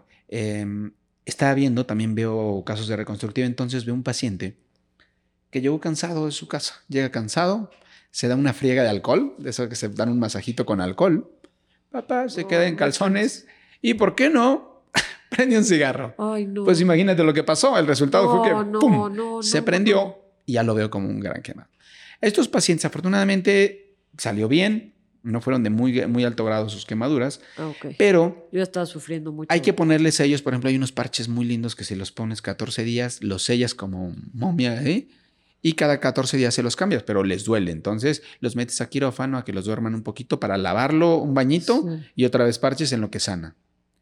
estaba viendo, también veo casos de reconstructiva, entonces veo un paciente que llegó cansado de su casa. Llega cansado, se da una friega de alcohol, de eso que se dan un masajito con alcohol. Papá, se queda en calzones y, ¿por qué no? Prende un cigarro. Ay, no. Pues imagínate lo que pasó. El resultado fue que No, se prendió y ya lo veo como un gran quemado. Estos pacientes, afortunadamente, salió bien. No fueron de muy alto grado sus quemaduras, Ok. pero Yo estaba sufriendo mucho. hay que ponerles sellos. Por ejemplo, hay unos parches muy lindos que si los pones 14 días, los sellas como momia, y cada 14 días se los cambias, pero les duele. Entonces los metes a quirófano a que los duerman un poquito para lavarlo, un bañito, Sí. y otra vez parches en lo que sana.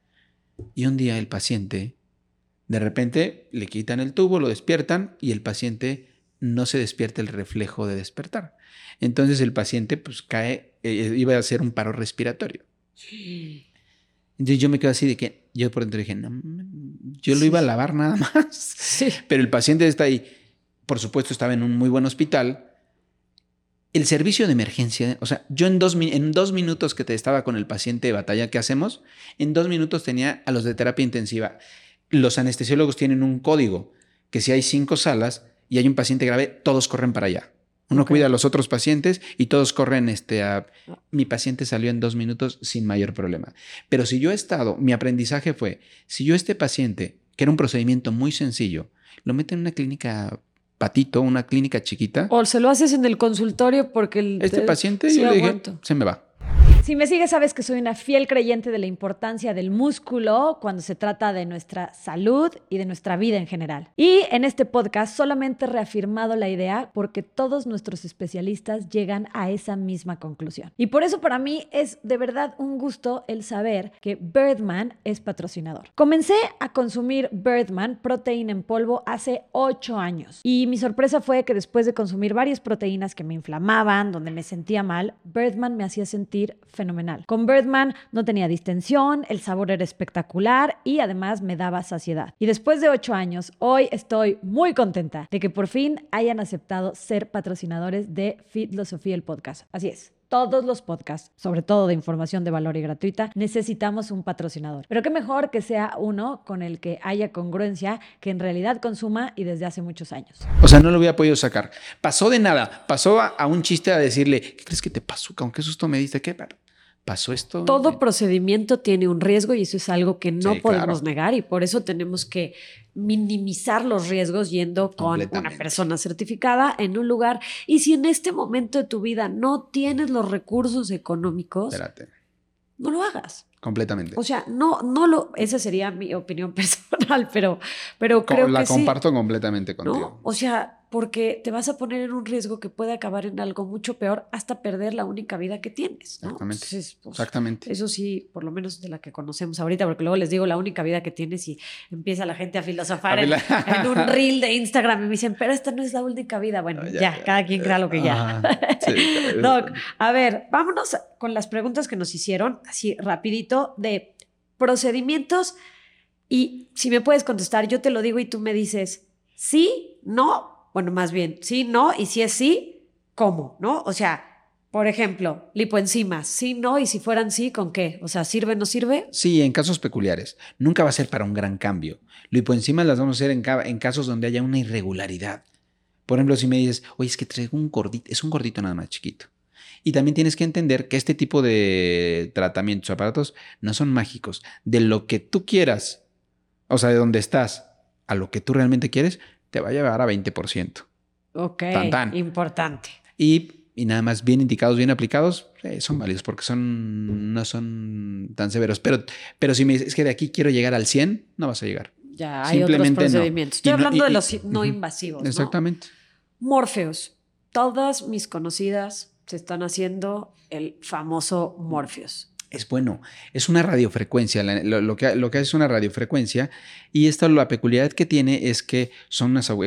Y un día el paciente, de repente le quitan el tubo, lo despiertan y el paciente no se despierta el reflejo de despertar. Entonces el paciente pues cae, iba a hacer un paro respiratorio. Entonces yo me quedo así de que yo por dentro dije, no, yo lo iba a lavar nada más. Sí. Pero el paciente está ahí. Por supuesto, estaba en un muy buen hospital. El servicio de emergencia, o sea, yo en 2 minutos que te estaba con el paciente de batalla, ¿qué hacemos? En 2 minutos tenía a los de terapia intensiva. Los anestesiólogos tienen un código que si hay 5 salas y hay un paciente grave, todos corren para allá. Uno Ok. cuida a los otros pacientes y todos corren Mi paciente salió en 2 minutos sin mayor problema. Pero si yo he estado, mi aprendizaje fue, si yo este paciente, que era un procedimiento muy sencillo, lo meto en una clínica patito, una clínica chiquita, O se lo haces en el consultorio porque este paciente sí yo le dije, aguanto. se me va. Si me sigues, sabes que soy una fiel creyente de la importancia del músculo cuando se trata de nuestra salud y de nuestra vida en general. Y en este podcast solamente he reafirmado la idea porque todos nuestros especialistas llegan a esa misma conclusión. Y por eso para mí es de verdad un gusto el saber que Birdman es patrocinador. Comencé a consumir Birdman proteína en polvo hace 8 años. Y mi sorpresa fue que después de consumir varias proteínas que me inflamaban, donde me sentía mal, Birdman me hacía sentir fenomenal. Con Birdman no tenía distensión, el sabor era espectacular y además me daba saciedad. Y después de 8 años, hoy estoy muy contenta de que por fin hayan aceptado ser patrocinadores de Fitlosofía, el podcast. Así es. Todos los podcasts, sobre todo de información de valor y gratuita, necesitamos un patrocinador. Pero qué mejor que sea uno con el que haya congruencia, que en realidad consuma y desde hace muchos años. O sea, no lo hubiera podido sacar. Pasó de nada. Pasó a un chiste a decirle, ¿qué crees que te pasó? ¿Con qué susto me diste? ¿Qué pasó esto? Todo procedimiento tiene un riesgo y eso es algo que no podemos negar y por eso tenemos que minimizar los riesgos yendo con una persona certificada en un lugar. Y si en este momento de tu vida no tienes los recursos económicos, no lo hagas. Completamente. O sea, esa sería mi opinión personal, pero creo que la comparto completamente contigo. ¿No? O sea, porque te vas a poner en un riesgo que puede acabar en algo mucho peor hasta perder la única vida que tienes, ¿no? Exactamente. Entonces, pues, exactamente. Eso sí, por lo menos de la que conocemos ahorita, porque luego les digo la única vida que tienes y empieza la gente a filosofar en un reel de Instagram y me dicen, pero esta no es la única vida. Bueno, ya, cada quien crea lo que ya. Sí. Doc, a ver, vámonos con las preguntas que nos hicieron, así rapidito, de procedimientos y si me puedes contestar, yo te lo digo y tú me dices sí, no. Bueno, más bien, sí, no, y si es sí, ¿cómo? ¿No? O sea, por ejemplo, lipoenzimas, sí, no, y si fueran sí, ¿con qué? O sea, ¿sirve, no sirve? Sí, en casos peculiares. Nunca va a ser para un gran cambio. Lipoenzimas las vamos a hacer en casos donde haya una irregularidad. Por ejemplo, si me dices, oye, es que traigo un gordito, es un gordito nada más chiquito. Y también tienes que entender que este tipo de tratamientos, aparatos, no son mágicos. De lo que tú quieras, o sea, de donde estás, a lo que tú realmente quieres, te va a llevar a 20%. Ok, tan. Importante. Y nada más bien indicados, bien aplicados, son válidos porque no son tan severos. Pero si me dices, es que de aquí quiero llegar al 100, no vas a llegar. Ya, hay otros procedimientos. Estoy hablando de los no invasivos, exactamente. ¿no? Morpheus. Todas mis conocidas se están haciendo el famoso Morpheus. Es bueno, es una radiofrecuencia, lo que hace es una radiofrecuencia y la peculiaridad que tiene es que es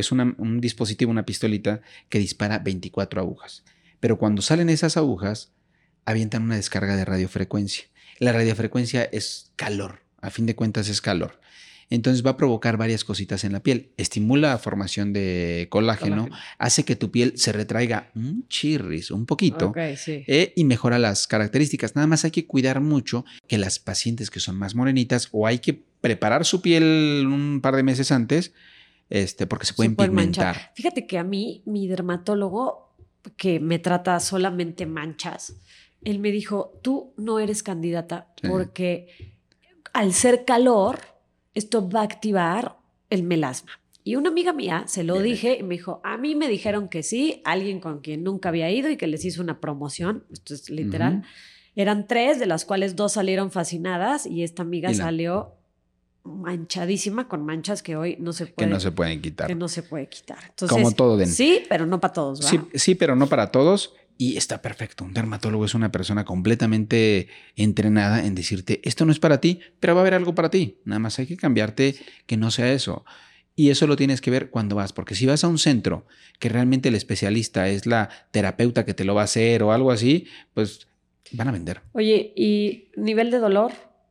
un dispositivo, una pistolita que dispara 24 agujas. Pero cuando salen esas agujas, avientan una descarga de radiofrecuencia. La radiofrecuencia es calor, a fin de cuentas es calor. Entonces va a provocar varias cositas en la piel. Estimula la formación de colágeno, hace que tu piel se retraiga un poquito, y mejora las características. Nada más hay que cuidar mucho que las pacientes que son más morenitas o hay que preparar su piel un par de meses antes porque se pueden pigmentar. Manchar. Fíjate que a mí, mi dermatólogo que me trata solamente manchas, él me dijo, tú no eres candidata porque al ser calor esto va a activar el melasma. Y una amiga mía se lo dije y me dijo, a mí me dijeron que sí, alguien con quien nunca había ido y que les hizo una promoción, esto es literal. Eran 3, de las cuales 2 salieron fascinadas y esta amiga salió manchadísima con manchas que hoy no se pueden quitar. Que no se puede quitar. Entonces, como todo sí, pero no para todos, ¿va? Sí, pero no para todos. Y está perfecto. Un dermatólogo es una persona completamente entrenada en decirte, esto no es para ti, pero va a haber algo para ti. Nada más hay que cambiarte que no sea eso. Y eso lo tienes que ver cuando vas. Porque si vas a un centro que realmente el especialista es la terapeuta que te lo va a hacer o algo así, pues van a vender. Oye, ¿y nivel de dolor?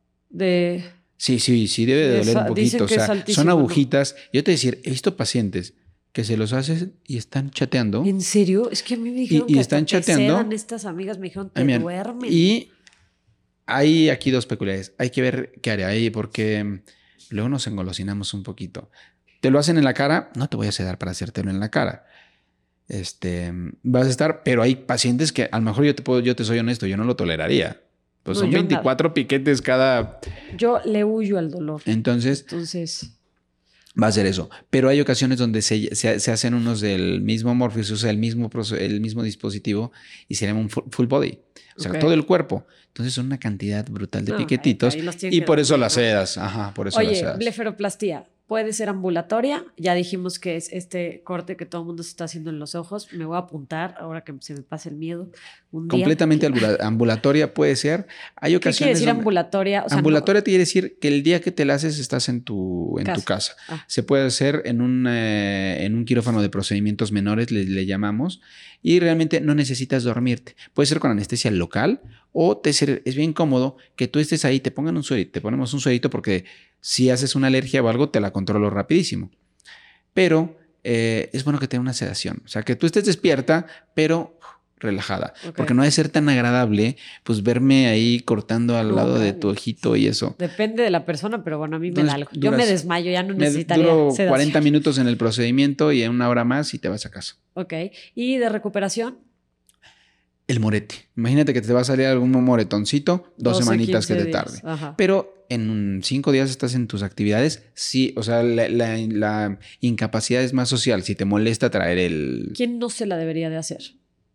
Sí, debe de doler un poquito. O sea, son agujitas. ¿No? Yo te decir, he visto pacientes que se los haces y están chateando. ¿En serio? Es que a mí me dijeron que están chateando. Estas amigas me dijeron, duermen. Y hay aquí 2 peculiaridades. Hay que ver qué haré ahí porque luego nos engolosinamos un poquito. Te lo hacen en la cara, no te voy a sedar para hacértelo en la cara. Vas a estar, pero hay pacientes que a lo mejor yo te soy honesto, yo no lo toleraría. Pues son 24 piquetes cada. Yo le huyo al dolor. Entonces va a ser eso. Pero hay ocasiones donde se hacen unos del mismo Morpheus, o sea, el mismo dispositivo y se llama un full body. O sea, todo el cuerpo. Entonces son una cantidad brutal de piquetitos y por eso las sedas. Ajá, por eso las sedas. Oye, blefaroplastía. Puede ser ambulatoria. Ya dijimos que es este corte que todo el mundo se está haciendo en los ojos. Me voy a apuntar ahora que se me pase el miedo. Completamente ambulatoria puede ser. Hay ocasiones. ¿Qué quiere decir ambulatoria? O sea, ambulatoria quiere decir que el día que te la haces estás en tu casa. Se puede hacer en un quirófano de procedimientos menores, le llamamos, y realmente no necesitas dormirte. Puede ser con anestesia local o es bien cómodo que tú estés ahí, te ponemos un suerito porque si haces una alergia o algo, te la controlo rapidísimo. Pero es bueno que tenga una sedación. O sea, que tú estés despierta, pero relajada. Okay. Porque no debe ser tan agradable, pues, verme ahí cortando al lado de tu ojito y eso. Depende de la persona, pero bueno, a mí me da algo. Yo me desmayo, ya no necesitaría duro sedación. 40 minutos en el procedimiento y en una hora más y te vas a casa. Ok. ¿Y de recuperación? El morete. Imagínate que te va a salir algún moretoncito, 2 semanitas que te tarde. Ajá. Pero en 5 días estás en tus actividades. Sí, o sea, la incapacidad es más social. Si te molesta traer el... ¿Quién no se la debería de hacer?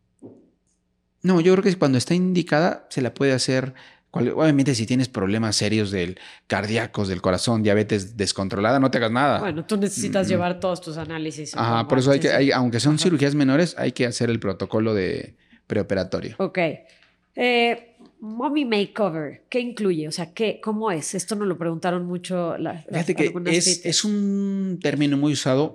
No, yo creo que cuando está indicada se la puede hacer. Obviamente si tienes problemas serios cardíacos, del corazón, diabetes descontrolada, no te hagas nada. Bueno, tú necesitas llevar todos tus análisis. Ajá, por eso aunque son cirugías menores, hay que hacer el protocolo de preoperatorio. Ok. Mommy makeover, ¿qué incluye? O sea, ¿cómo es? Esto nos lo preguntaron mucho. Fíjate que es un término muy usado.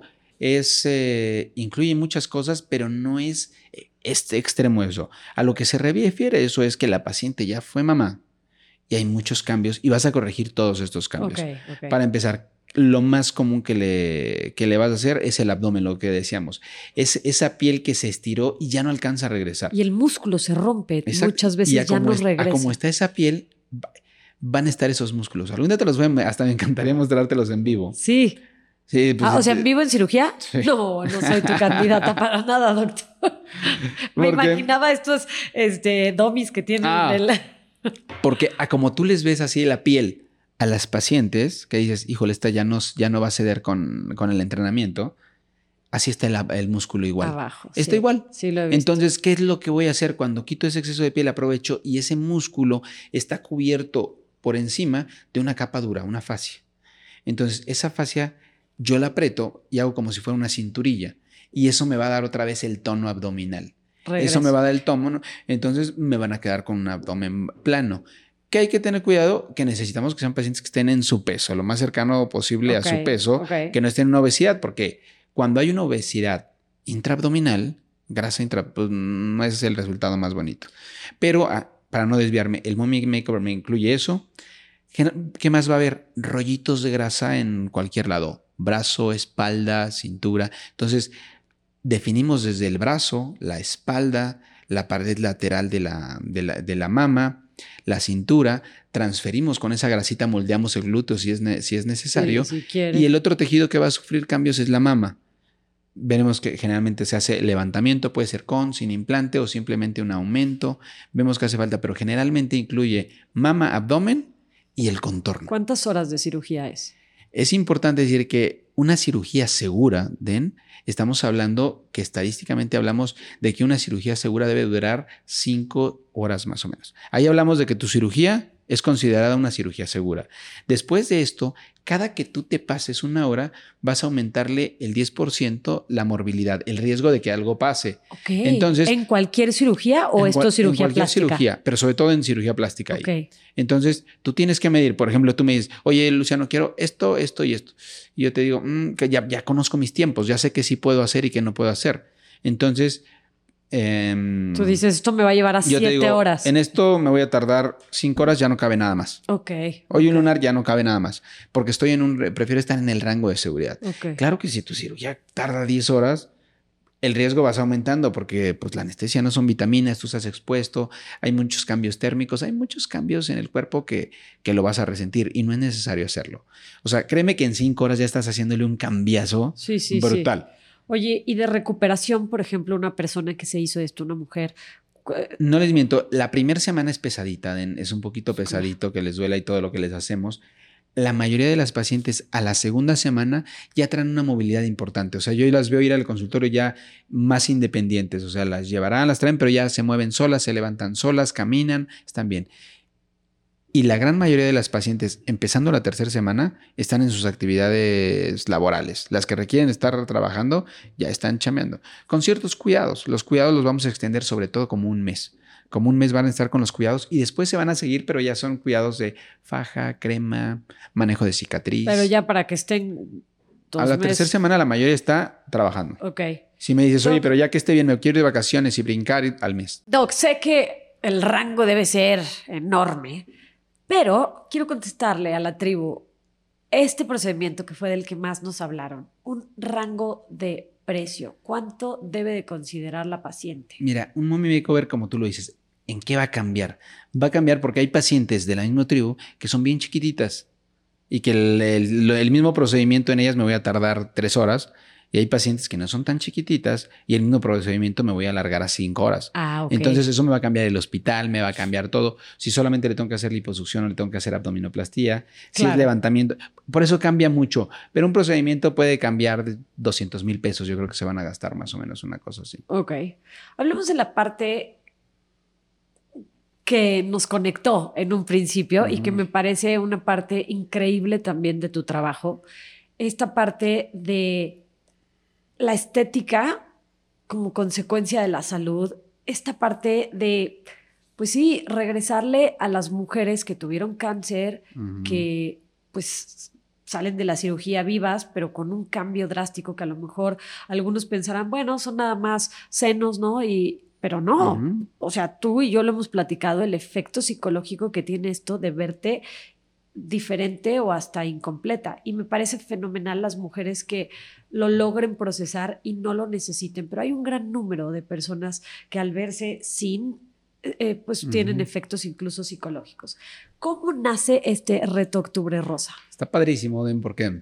Incluye muchas cosas, pero no es extremo eso. A lo que se refiere eso es que la paciente ya fue mamá y hay muchos cambios y vas a corregir todos estos cambios. Okay. Para empezar, lo más común que le vas a hacer es el abdomen, lo que decíamos. Es esa piel que se estiró y ya no alcanza a regresar. Y el músculo se rompe. Exacto. Muchas veces ya no regresa. Como está esa piel, van a estar esos músculos. Algún día hasta me encantaría mostrártelos en vivo. Sí. Sí, pues, o sea, ¿en vivo en cirugía? Sí. No soy tu candidata para nada, doctor. Me imaginaba estos dummies que tienen. Porque como tú les ves así la piel a las pacientes, que dices, híjole, esta ya no va a ceder con el entrenamiento, así está el músculo igual. Abajo. Está igual. Sí, lo he visto. Entonces, ¿qué es lo que voy a hacer? Cuando quito ese exceso de piel, aprovecho y ese músculo está cubierto por encima de una capa dura, una fascia. Entonces, esa fascia yo la aprieto y hago como si fuera una cinturilla. Y eso me va a dar otra vez el tono abdominal. Regreso. Eso me va a dar el tono, ¿no? Entonces me van a quedar con un abdomen plano. ¿Qué hay que tener cuidado? Que necesitamos que sean pacientes que estén en su peso, lo más cercano posible a su peso, que no estén en una obesidad, porque cuando hay una obesidad intraabdominal, grasa pues no es el resultado más bonito. Pero para no desviarme, el Mommy Makeover me incluye eso. ¿Qué más va a haber? Rollitos de grasa en cualquier lado. Brazo, espalda, cintura. Entonces, definimos desde el brazo, la espalda, la pared lateral de la mama, la cintura. Transferimos con esa grasita, moldeamos el glúteo si es necesario. Sí, si quiere. Y el otro tejido que va a sufrir cambios es la mama. Veremos que generalmente se hace levantamiento, puede ser sin implante o simplemente un aumento. Vemos que hace falta, pero generalmente incluye mama, abdomen y el contorno. ¿Cuántas horas de cirugía es? Es importante decir que una cirugía segura, estamos hablando que estadísticamente hablamos de que una cirugía segura debe durar 5 horas más o menos. Ahí hablamos de que tu cirugía es considerada una cirugía segura. Después de esto, cada que tú te pases 1 hora, vas a aumentarle el 10% la morbilidad, el riesgo de que algo pase. Okay. Entonces, ¿en cualquier cirugía o esto es cirugía plástica? En cualquier cirugía, pero sobre todo en cirugía plástica. Okay. Entonces, tú tienes que medir. Por ejemplo, tú me dices, oye, Luciano, quiero esto, esto y esto. Y yo te digo, que ya conozco mis tiempos, ya sé qué sí puedo hacer y qué no puedo hacer. Entonces, tú dices, esto me va a llevar a 7 horas. En esto me voy a tardar 5 horas, ya no cabe nada más. Hoy un lunar ya no cabe nada más, porque prefiero estar en el rango de seguridad. Claro que si tu cirugía tarda 10 horas, el riesgo va aumentando porque pues, la anestesia no son vitaminas, tú estás expuesto, hay muchos cambios térmicos, hay muchos cambios en el cuerpo que lo vas a resentir y no es necesario hacerlo. O sea, créeme que en 5 horas ya estás haciéndole un cambiazo brutal. Sí. Oye, y de recuperación, por ejemplo, una persona que se hizo esto, una mujer. No les miento, la primera semana es pesadita, es un poquito pesadito que les duela y todo lo que les hacemos. la mayoría de las pacientes a la segunda semana ya traen una movilidad importante. O sea, yo las veo ir al consultorio ya más independientes. O sea, las llevarán, las traen, pero ya se mueven solas, se levantan solas, caminan, están bien. Y la gran mayoría de las pacientes, empezando la tercera semana, están en sus actividades laborales. Las que requieren estar trabajando ya están chameando. Con ciertos cuidados. Los cuidados los vamos a extender sobre todo como un mes. Como un mes van a estar con los cuidados y después se van a seguir, pero ya son cuidados de faja, crema, manejo de cicatriz. Pero ya para que estén 2 A la meses. tercera semana la mayoría está trabajando. Ok. Si me dices, Doc, oye, pero ya que esté bien, me quiero ir de vacaciones y brincar al mes. Doc, sé que el rango debe ser enorme, pero quiero contestarle a la tribu, este procedimiento que fue del que más nos hablaron, un rango de precio, ¿cuánto debe de considerar la paciente? Mira, un mommy makeover, como tú lo dices, ¿en qué va a cambiar? Va a cambiar porque hay pacientes de la misma tribu que son bien chiquititas y que el mismo procedimiento en ellas me voy a tardar 3 horas. Y hay pacientes que no son tan chiquititas y el mismo procedimiento me voy a alargar a 5 horas. Ah, ok. Entonces eso me va a cambiar el hospital, me va a cambiar todo. Si solamente le tengo que hacer liposucción o le tengo que hacer abdominoplastía, si Claro. es levantamiento. Por eso cambia mucho. Pero un procedimiento puede cambiar de 200,000 pesos. Yo creo que se van a gastar más o menos una cosa así. Ok. Hablemos de la parte que nos conectó en un principio y que me parece una parte increíble también de tu trabajo. Esta parte de la estética como consecuencia de la salud, esta parte de, pues sí, regresarle a las mujeres que tuvieron cáncer, que pues salen de la cirugía vivas, pero con un cambio drástico que a lo mejor algunos pensarán, bueno, son nada más senos, ¿no? Pero no, o sea, tú y yo lo hemos platicado, el efecto psicológico que tiene esto de verte diferente o hasta incompleta. Y me parece fenomenal las mujeres que lo logren procesar y no lo necesiten, pero hay un gran número de personas que al verse sin, pues tienen efectos incluso psicológicos. ¿Cómo nace este reto Octubre Rosa? Está padrísimo, Den, porque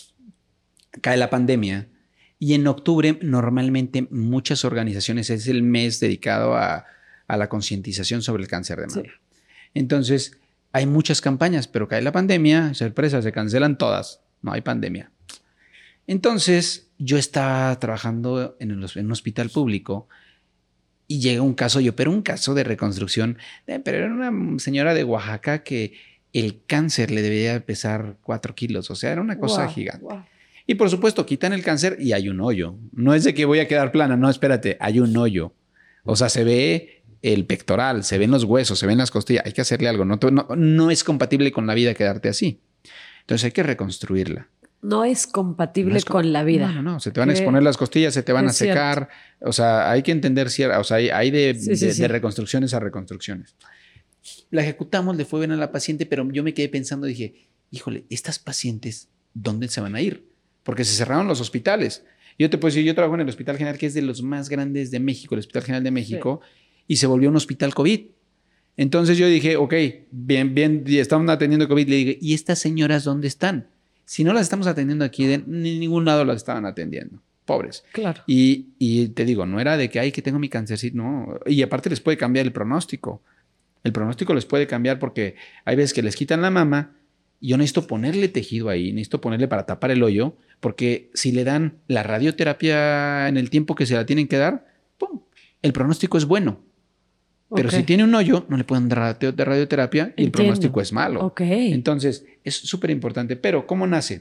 cae la pandemia y en octubre normalmente muchas organizaciones es el mes dedicado a la concientización sobre el cáncer de mama. Sí. Entonces, hay muchas campañas, pero cae la pandemia, sorpresa, se cancelan todas. No hay pandemia. Entonces, yo estaba trabajando en un hospital público y llega un caso, pero un caso de reconstrucción, pero era una señora de Oaxaca que el cáncer le debía pesar 4 kilos, o sea, era una cosa gigante. Wow. Y por supuesto, quitan el cáncer y hay un hoyo. No es de que voy a quedar plana, no, espérate, hay un hoyo. O sea, se ve el pectoral, se ven los huesos, se ven las costillas, hay que hacerle algo. No es compatible con la vida quedarte así. Entonces hay que reconstruirla. No es compatible con la vida. No. Se te van a exponer las costillas, se te van a secar. O sea, hay que entender, o sea, hay de reconstrucciones a reconstrucciones. La ejecutamos, le fue bien a la paciente, pero yo me quedé pensando, dije, híjole, estas pacientes, ¿dónde se van a ir? Porque se cerraron los hospitales. Yo te puedo decir, yo trabajo en el Hospital General, que es de los más grandes de México, el Hospital General de México, y se volvió un hospital COVID. Entonces yo dije, ok, bien, y estamos atendiendo COVID. Le dije, ¿y estas señoras dónde están? Si no las estamos atendiendo aquí, de ningún lado las estaban atendiendo. Pobres. Claro. Y te digo, no era de que, ay, que tengo mi cáncercito, no. Y aparte les puede cambiar el pronóstico. El pronóstico les puede cambiar porque hay veces que les quitan la mama y yo necesito ponerle tejido ahí, necesito ponerle para tapar el hoyo, porque si le dan la radioterapia en el tiempo que se la tienen que dar, ¡pum!, el pronóstico es bueno. Pero si tiene un hoyo, no le pueden dar radioterapia y el pronóstico es malo. Okay. Entonces, es súper importante. Pero, ¿cómo nace?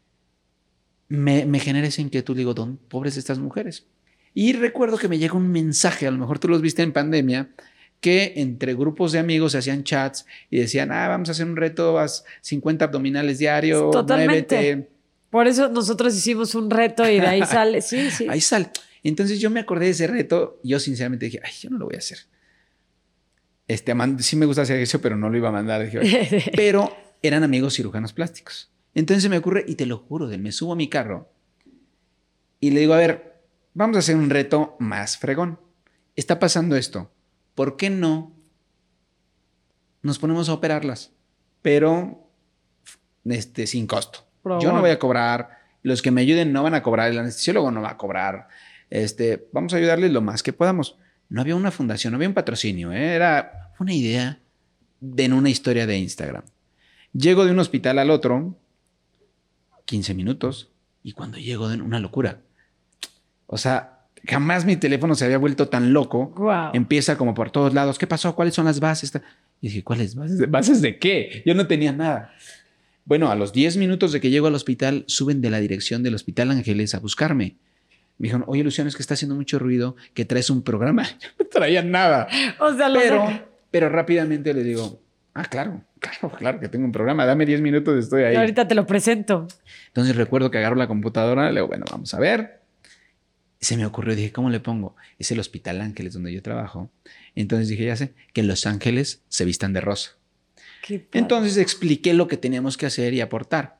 Me genera esa inquietud. Digo, pobres estas mujeres. Y recuerdo que me llega un mensaje, a lo mejor tú los viste en pandemia, que entre grupos de amigos se hacían chats y decían, vamos a hacer un reto, haz 50 abdominales diario. Totalmente. Muévete. Por eso nosotros hicimos un reto y de ahí sale. Sí. Ahí sale. Entonces yo me acordé de ese reto y yo sinceramente dije, yo no lo voy a hacer. Sí me gusta hacer ejercicio, pero no lo iba a mandar. Dije, pero eran amigos cirujanos plásticos. Entonces me ocurre, y te lo juro, me subo a mi carro y le digo, a ver, vamos a hacer un reto más fregón. Está pasando esto. ¿Por qué no nos ponemos a operarlas? Pero sin costo. Yo no voy a cobrar. Los que me ayuden no van a cobrar. El anestesiólogo no va a cobrar. Vamos a ayudarles lo más que podamos. No había una fundación, no había un patrocinio. Era una idea en una historia de Instagram. Llego de un hospital al otro, 15 minutos, y cuando llego de una locura. O sea, jamás mi teléfono se había vuelto tan loco. Wow. Empieza como por todos lados. ¿Qué pasó? ¿Cuáles son las bases? Y dije, ¿cuáles bases? ¿Bases de qué? Yo no tenía nada. Bueno, a los 10 minutos de que llego al hospital, suben de la dirección del Hospital Ángeles a buscarme. Me dijeron, oye, Luciano, es que está haciendo mucho ruido, que traes un programa. Yo no traía nada. O sea, pero rápidamente le digo, claro que tengo un programa. Dame 10 minutos, estoy ahí. Ahorita te lo presento. Entonces recuerdo que agarro la computadora, le digo, bueno, vamos a ver. Se me ocurrió, dije, ¿cómo le pongo? Es el Hospital Ángeles donde yo trabajo. Entonces dije, ya sé, que en Los Ángeles se vistan de rosa. Entonces expliqué lo que teníamos que hacer y aportar.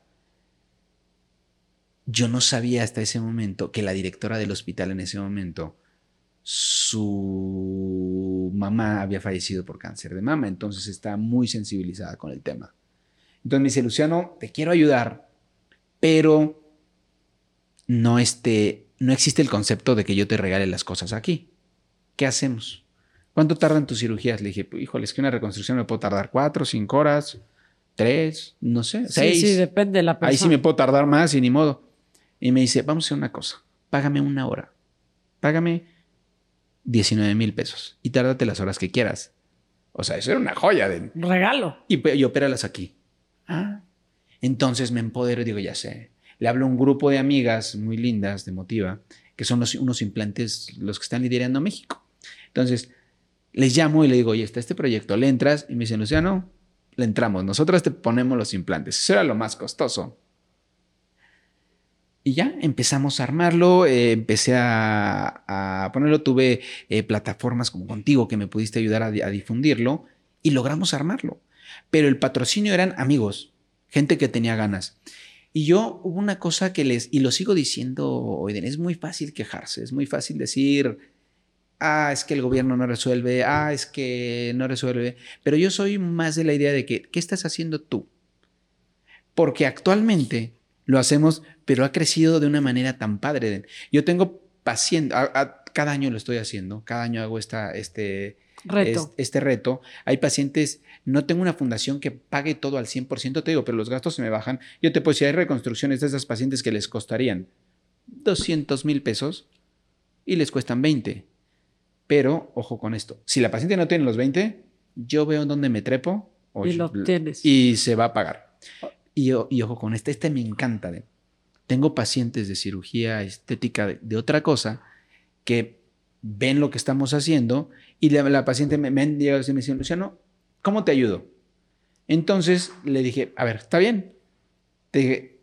Yo no sabía hasta ese momento que la directora del hospital en ese momento, su mamá había fallecido por cáncer de mama, entonces está muy sensibilizada con el tema. Entonces me dice, Luciano, te quiero ayudar, pero no existe el concepto de que yo te regale las cosas aquí. ¿Qué hacemos? ¿Cuánto tardan tus cirugías? Le dije, híjole, es que una reconstrucción me puedo tardar 4, 5 horas, 3, no sé, 6. Sí, depende de la persona. Ahí sí me puedo tardar más y ni modo. Y me dice, vamos a hacer una cosa, págame una hora, págame 19,000 pesos y tárdate las horas que quieras. O sea, eso era una joya de regalo. Y opéralas aquí. Entonces me empodero y digo, ya sé. Le hablo a un grupo de amigas muy lindas de Motiva, que son unos implantes los que están liderando México. Entonces les llamo y le digo, oye, está este proyecto, ¿le entras? Y me dicen, Luciano, le entramos, nosotras te ponemos los implantes. Eso era lo más costoso. Y ya empezamos a armarlo, empecé a ponerlo, tuve plataformas como contigo que me pudiste ayudar a difundirlo y logramos armarlo. Pero el patrocinio eran amigos, gente que tenía ganas. Y yo hubo una cosa y lo sigo diciendo, Oiden, es muy fácil quejarse, es muy fácil decir, es que el gobierno no resuelve, es que no resuelve. Pero yo soy más de la idea de que, ¿qué estás haciendo tú? Porque actualmente lo hacemos, pero ha crecido de una manera tan padre. Yo tengo pacientes, cada año lo estoy haciendo, cada año hago este reto. Hay pacientes, no tengo una fundación que pague todo al 100%, te digo, pero los gastos se me bajan. Yo te puedo decir, hay reconstrucciones de esas pacientes que les costarían 200,000 pesos y les cuestan 20. Pero, ojo con esto, si la paciente no tiene los 20, yo veo en dónde me trepo y lo obtienes. Y se va a pagar. Y ojo con este me encanta. Tengo pacientes de cirugía estética de otra cosa que ven lo que estamos haciendo y la paciente me llega y me dice, Luciano, ¿cómo te ayudo? Entonces le dije, a ver, está bien. Te dije,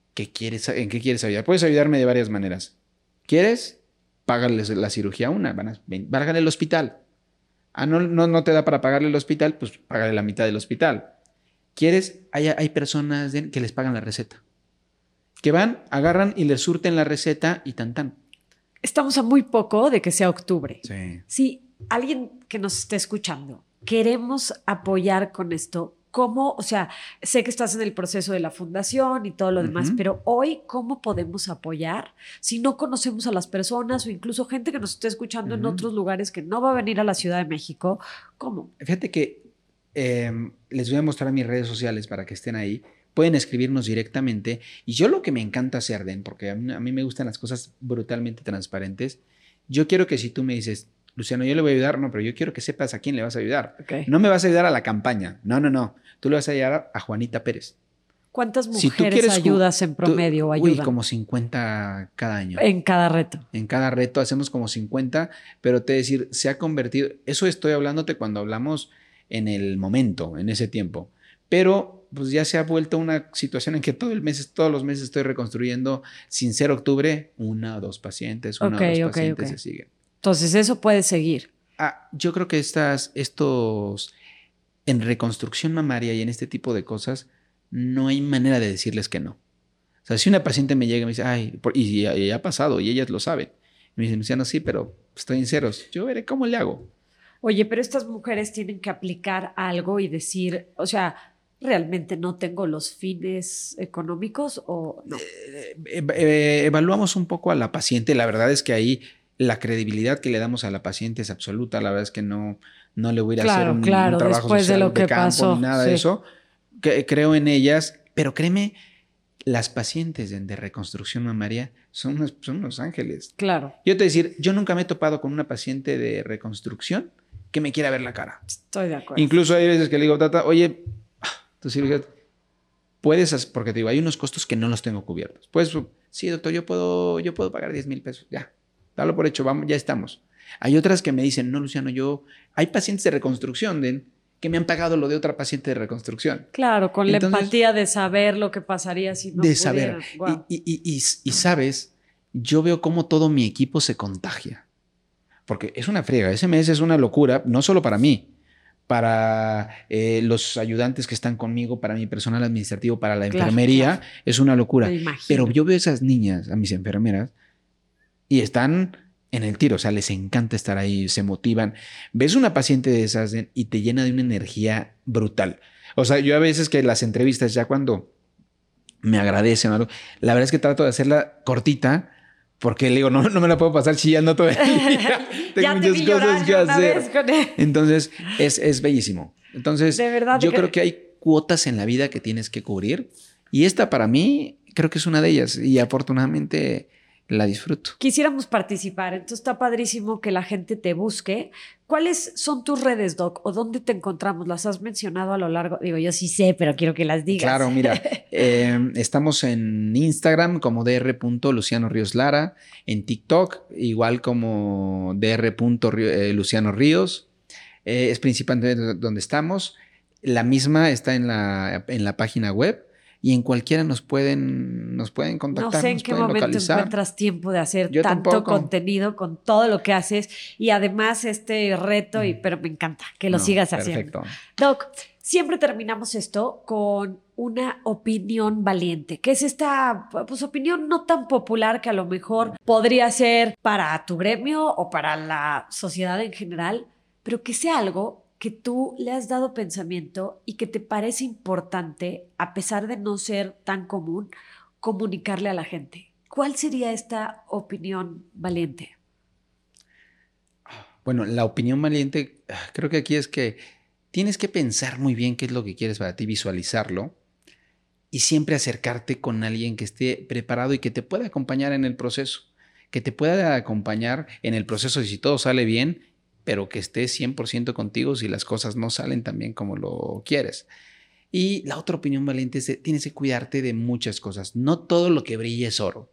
¿en qué quieres ayudar? Puedes ayudarme de varias maneras. ¿Quieres? Págales la cirugía págale el hospital. No te da para pagarle el hospital, pues págale la mitad del hospital. ¿Quieres? Hay personas que les pagan la receta. Que van, agarran y les surten la receta y tan. Estamos a muy poco de que sea octubre. Sí. Si alguien que nos esté escuchando, queremos apoyar con esto, ¿cómo? O sea, sé que estás en el proceso de la fundación y todo lo demás, pero hoy, ¿cómo podemos apoyar si no conocemos a las personas o incluso gente que nos esté escuchando en otros lugares que no va a venir a la Ciudad de México? ¿Cómo? Fíjate que les voy a mostrar mis redes sociales para que estén ahí. Pueden escribirnos directamente. Y yo lo que me encanta hacer, porque a mí me gustan las cosas brutalmente transparentes. Yo quiero que si tú me dices, Luciano, yo le voy a ayudar, no, pero yo quiero que sepas a quién le vas a ayudar. Okay. No me vas a ayudar a la campaña. No. Tú le vas a ayudar a Juanita Pérez. ¿Cuántas mujeres ayudas en promedio? Como 50 cada año. En cada reto. En cada reto hacemos como 50, pero te decir, se ha convertido, eso estoy hablándote cuando hablamos en el momento, en ese tiempo. Pero pues ya se ha vuelto una situación en que todos los meses estoy reconstruyendo, sin ser octubre, 1 o 2 pacientes, se siguen. Entonces eso puede seguir. Yo creo que estos en reconstrucción mamaria y en este tipo de cosas, no hay manera de decirles que no. O sea, si una paciente me llega y me dice, y ha pasado, y ellas lo saben. Me dicen, Luciano, sí, pero estoy en ceros. Yo veré cómo le hago. Oye, pero estas mujeres tienen que aplicar algo y decir, o sea, ¿realmente no tengo los fines económicos o no? Evaluamos un poco a la paciente. La verdad es que ahí la credibilidad que le damos a la paciente es absoluta. La verdad es que no le voy a ir a hacer un trabajo después social de lo que campo pasó, ni nada de eso. creo en ellas, pero créeme, las pacientes de reconstrucción mamaria son unos ángeles. Claro. Yo te decir, yo nunca me he topado con una paciente de reconstrucción que me quiera ver la cara. Estoy de acuerdo. Incluso hay veces que le digo, Tata, oye, tu cirugía, puedes, porque te digo, hay unos costos que no los tengo cubiertos. Pues, sí, doctor, yo puedo pagar 10,000 pesos. Ya, dalo por hecho, vamos, ya estamos. Hay otras que me dicen, no, Luciano, hay pacientes de reconstrucción que me han pagado lo de otra paciente de reconstrucción. Claro, con la empatía de saber lo que pasaría si no de pudieran. saber. Wow. Y sabes, yo veo cómo todo mi equipo se contagia. Porque es una friega. SMS es una locura, no solo para mí, para los ayudantes que están conmigo, para mi personal administrativo, para la enfermería, claro. Es una locura. Pero yo veo a esas niñas, a mis enfermeras, y están en el tiro, o sea, les encanta estar ahí, se motivan. Ves una paciente de esas y te llena de una energía brutal. O sea, yo a veces que las entrevistas ya cuando me agradecen o algo, la verdad es que trato de hacerla cortita porque le digo, no me la puedo pasar chillando todo el día. Tengo muchas cosas que hacer. Entonces, es bellísimo. Entonces, de verdad, yo creo que hay cuotas en la vida que tienes que cubrir y esta para mí creo que es una de ellas y afortunadamente la disfruto. Quisiéramos participar, entonces está padrísimo que la gente te busque. ¿Cuáles son tus redes, Doc? ¿O dónde te encontramos? ¿Las has mencionado a lo largo? Digo, yo sí sé, pero quiero que las digas. Claro, mira, estamos en Instagram como dr.Luciano Ríos Lara, en TikTok igual como dr.Luciano Ríos, es principalmente donde estamos. La misma está en la página web. Y en cualquiera nos pueden contactar. No sé en qué momento encuentras tiempo de hacer tanto contenido con todo lo que haces y además este reto, pero me encanta que lo sigas haciendo. Perfecto. Doc, siempre terminamos esto con una opinión valiente, que es esta opinión no tan popular que a lo mejor podría ser para tu gremio o para la sociedad en general, pero que sea algo que tú le has dado pensamiento y que te parece importante, a pesar de no ser tan común, comunicarle a la gente. ¿Cuál sería esta opinión valiente? Bueno, la opinión valiente, creo que aquí es que tienes que pensar muy bien qué es lo que quieres para ti, visualizarlo y siempre acercarte con alguien que esté preparado y que te pueda acompañar en el proceso, que te pueda acompañar en el proceso y si todo sale bien, pero que esté 100% contigo si las cosas no salen tan bien como lo quieres. Y la otra opinión valiente es tienes que cuidarte de muchas cosas. No todo lo que brilla es oro.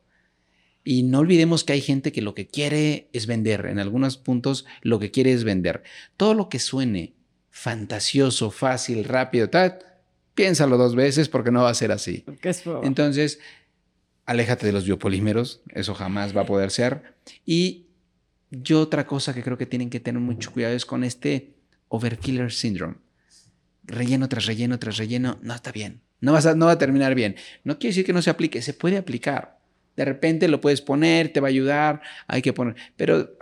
Y no olvidemos que hay gente que lo que quiere es vender. En algunos puntos lo que quiere es vender. Todo lo que suene fantasioso, fácil, rápido, piénsalo 2 veces porque no va a ser así. Entonces, aléjate de los biopolímeros. Eso jamás va a poder ser. Y yo otra cosa que creo que tienen que tener mucho cuidado es con este overkiller syndrome. Relleno tras relleno tras relleno, no está bien. No va a terminar bien. No quiere decir que no se aplique, se puede aplicar. De repente lo puedes poner, te va a ayudar, hay que poner, pero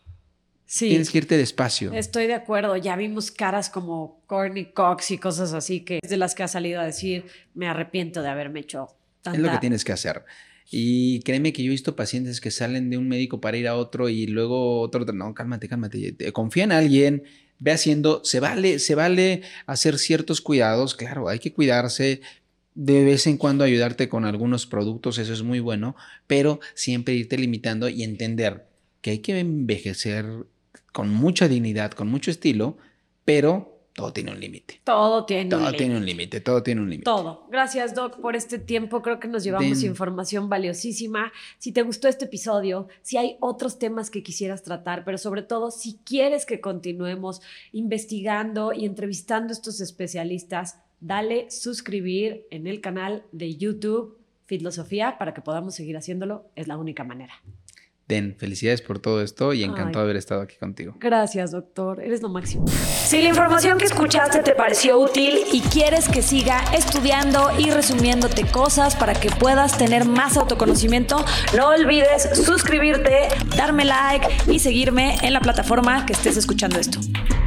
sí, tienes que irte despacio. Estoy de acuerdo, ya vimos caras como Courtney Cox y cosas así que es de las que ha salido a decir, me arrepiento de haberme hecho tanta... Es lo que tienes que hacer. Y créeme que yo he visto pacientes que salen de un médico para ir a otro y luego otro, no, cálmate, confía en alguien, ve haciendo, se vale hacer ciertos cuidados, claro, hay que cuidarse, de vez en cuando ayudarte con algunos productos, eso es muy bueno, pero siempre irte limitando y entender que hay que envejecer con mucha dignidad, con mucho estilo, pero... todo tiene un límite. Todo tiene un límite. Todo. Gracias, Doc, por este tiempo. Creo que nos llevamos información valiosísima. Si te gustó este episodio, si hay otros temas que quisieras tratar, pero sobre todo, si quieres que continuemos investigando y entrevistando a estos especialistas, dale suscribir en el canal de YouTube Fitlosofía para que podamos seguir haciéndolo. Es la única manera. Felicidades por todo esto y encantado de haber estado aquí contigo. Gracias, doctor. Eres lo máximo. Si la información que escuchaste te pareció útil y quieres que siga estudiando y resumiéndote cosas para que puedas tener más autoconocimiento, no olvides suscribirte, darme like y seguirme en la plataforma que estés escuchando esto.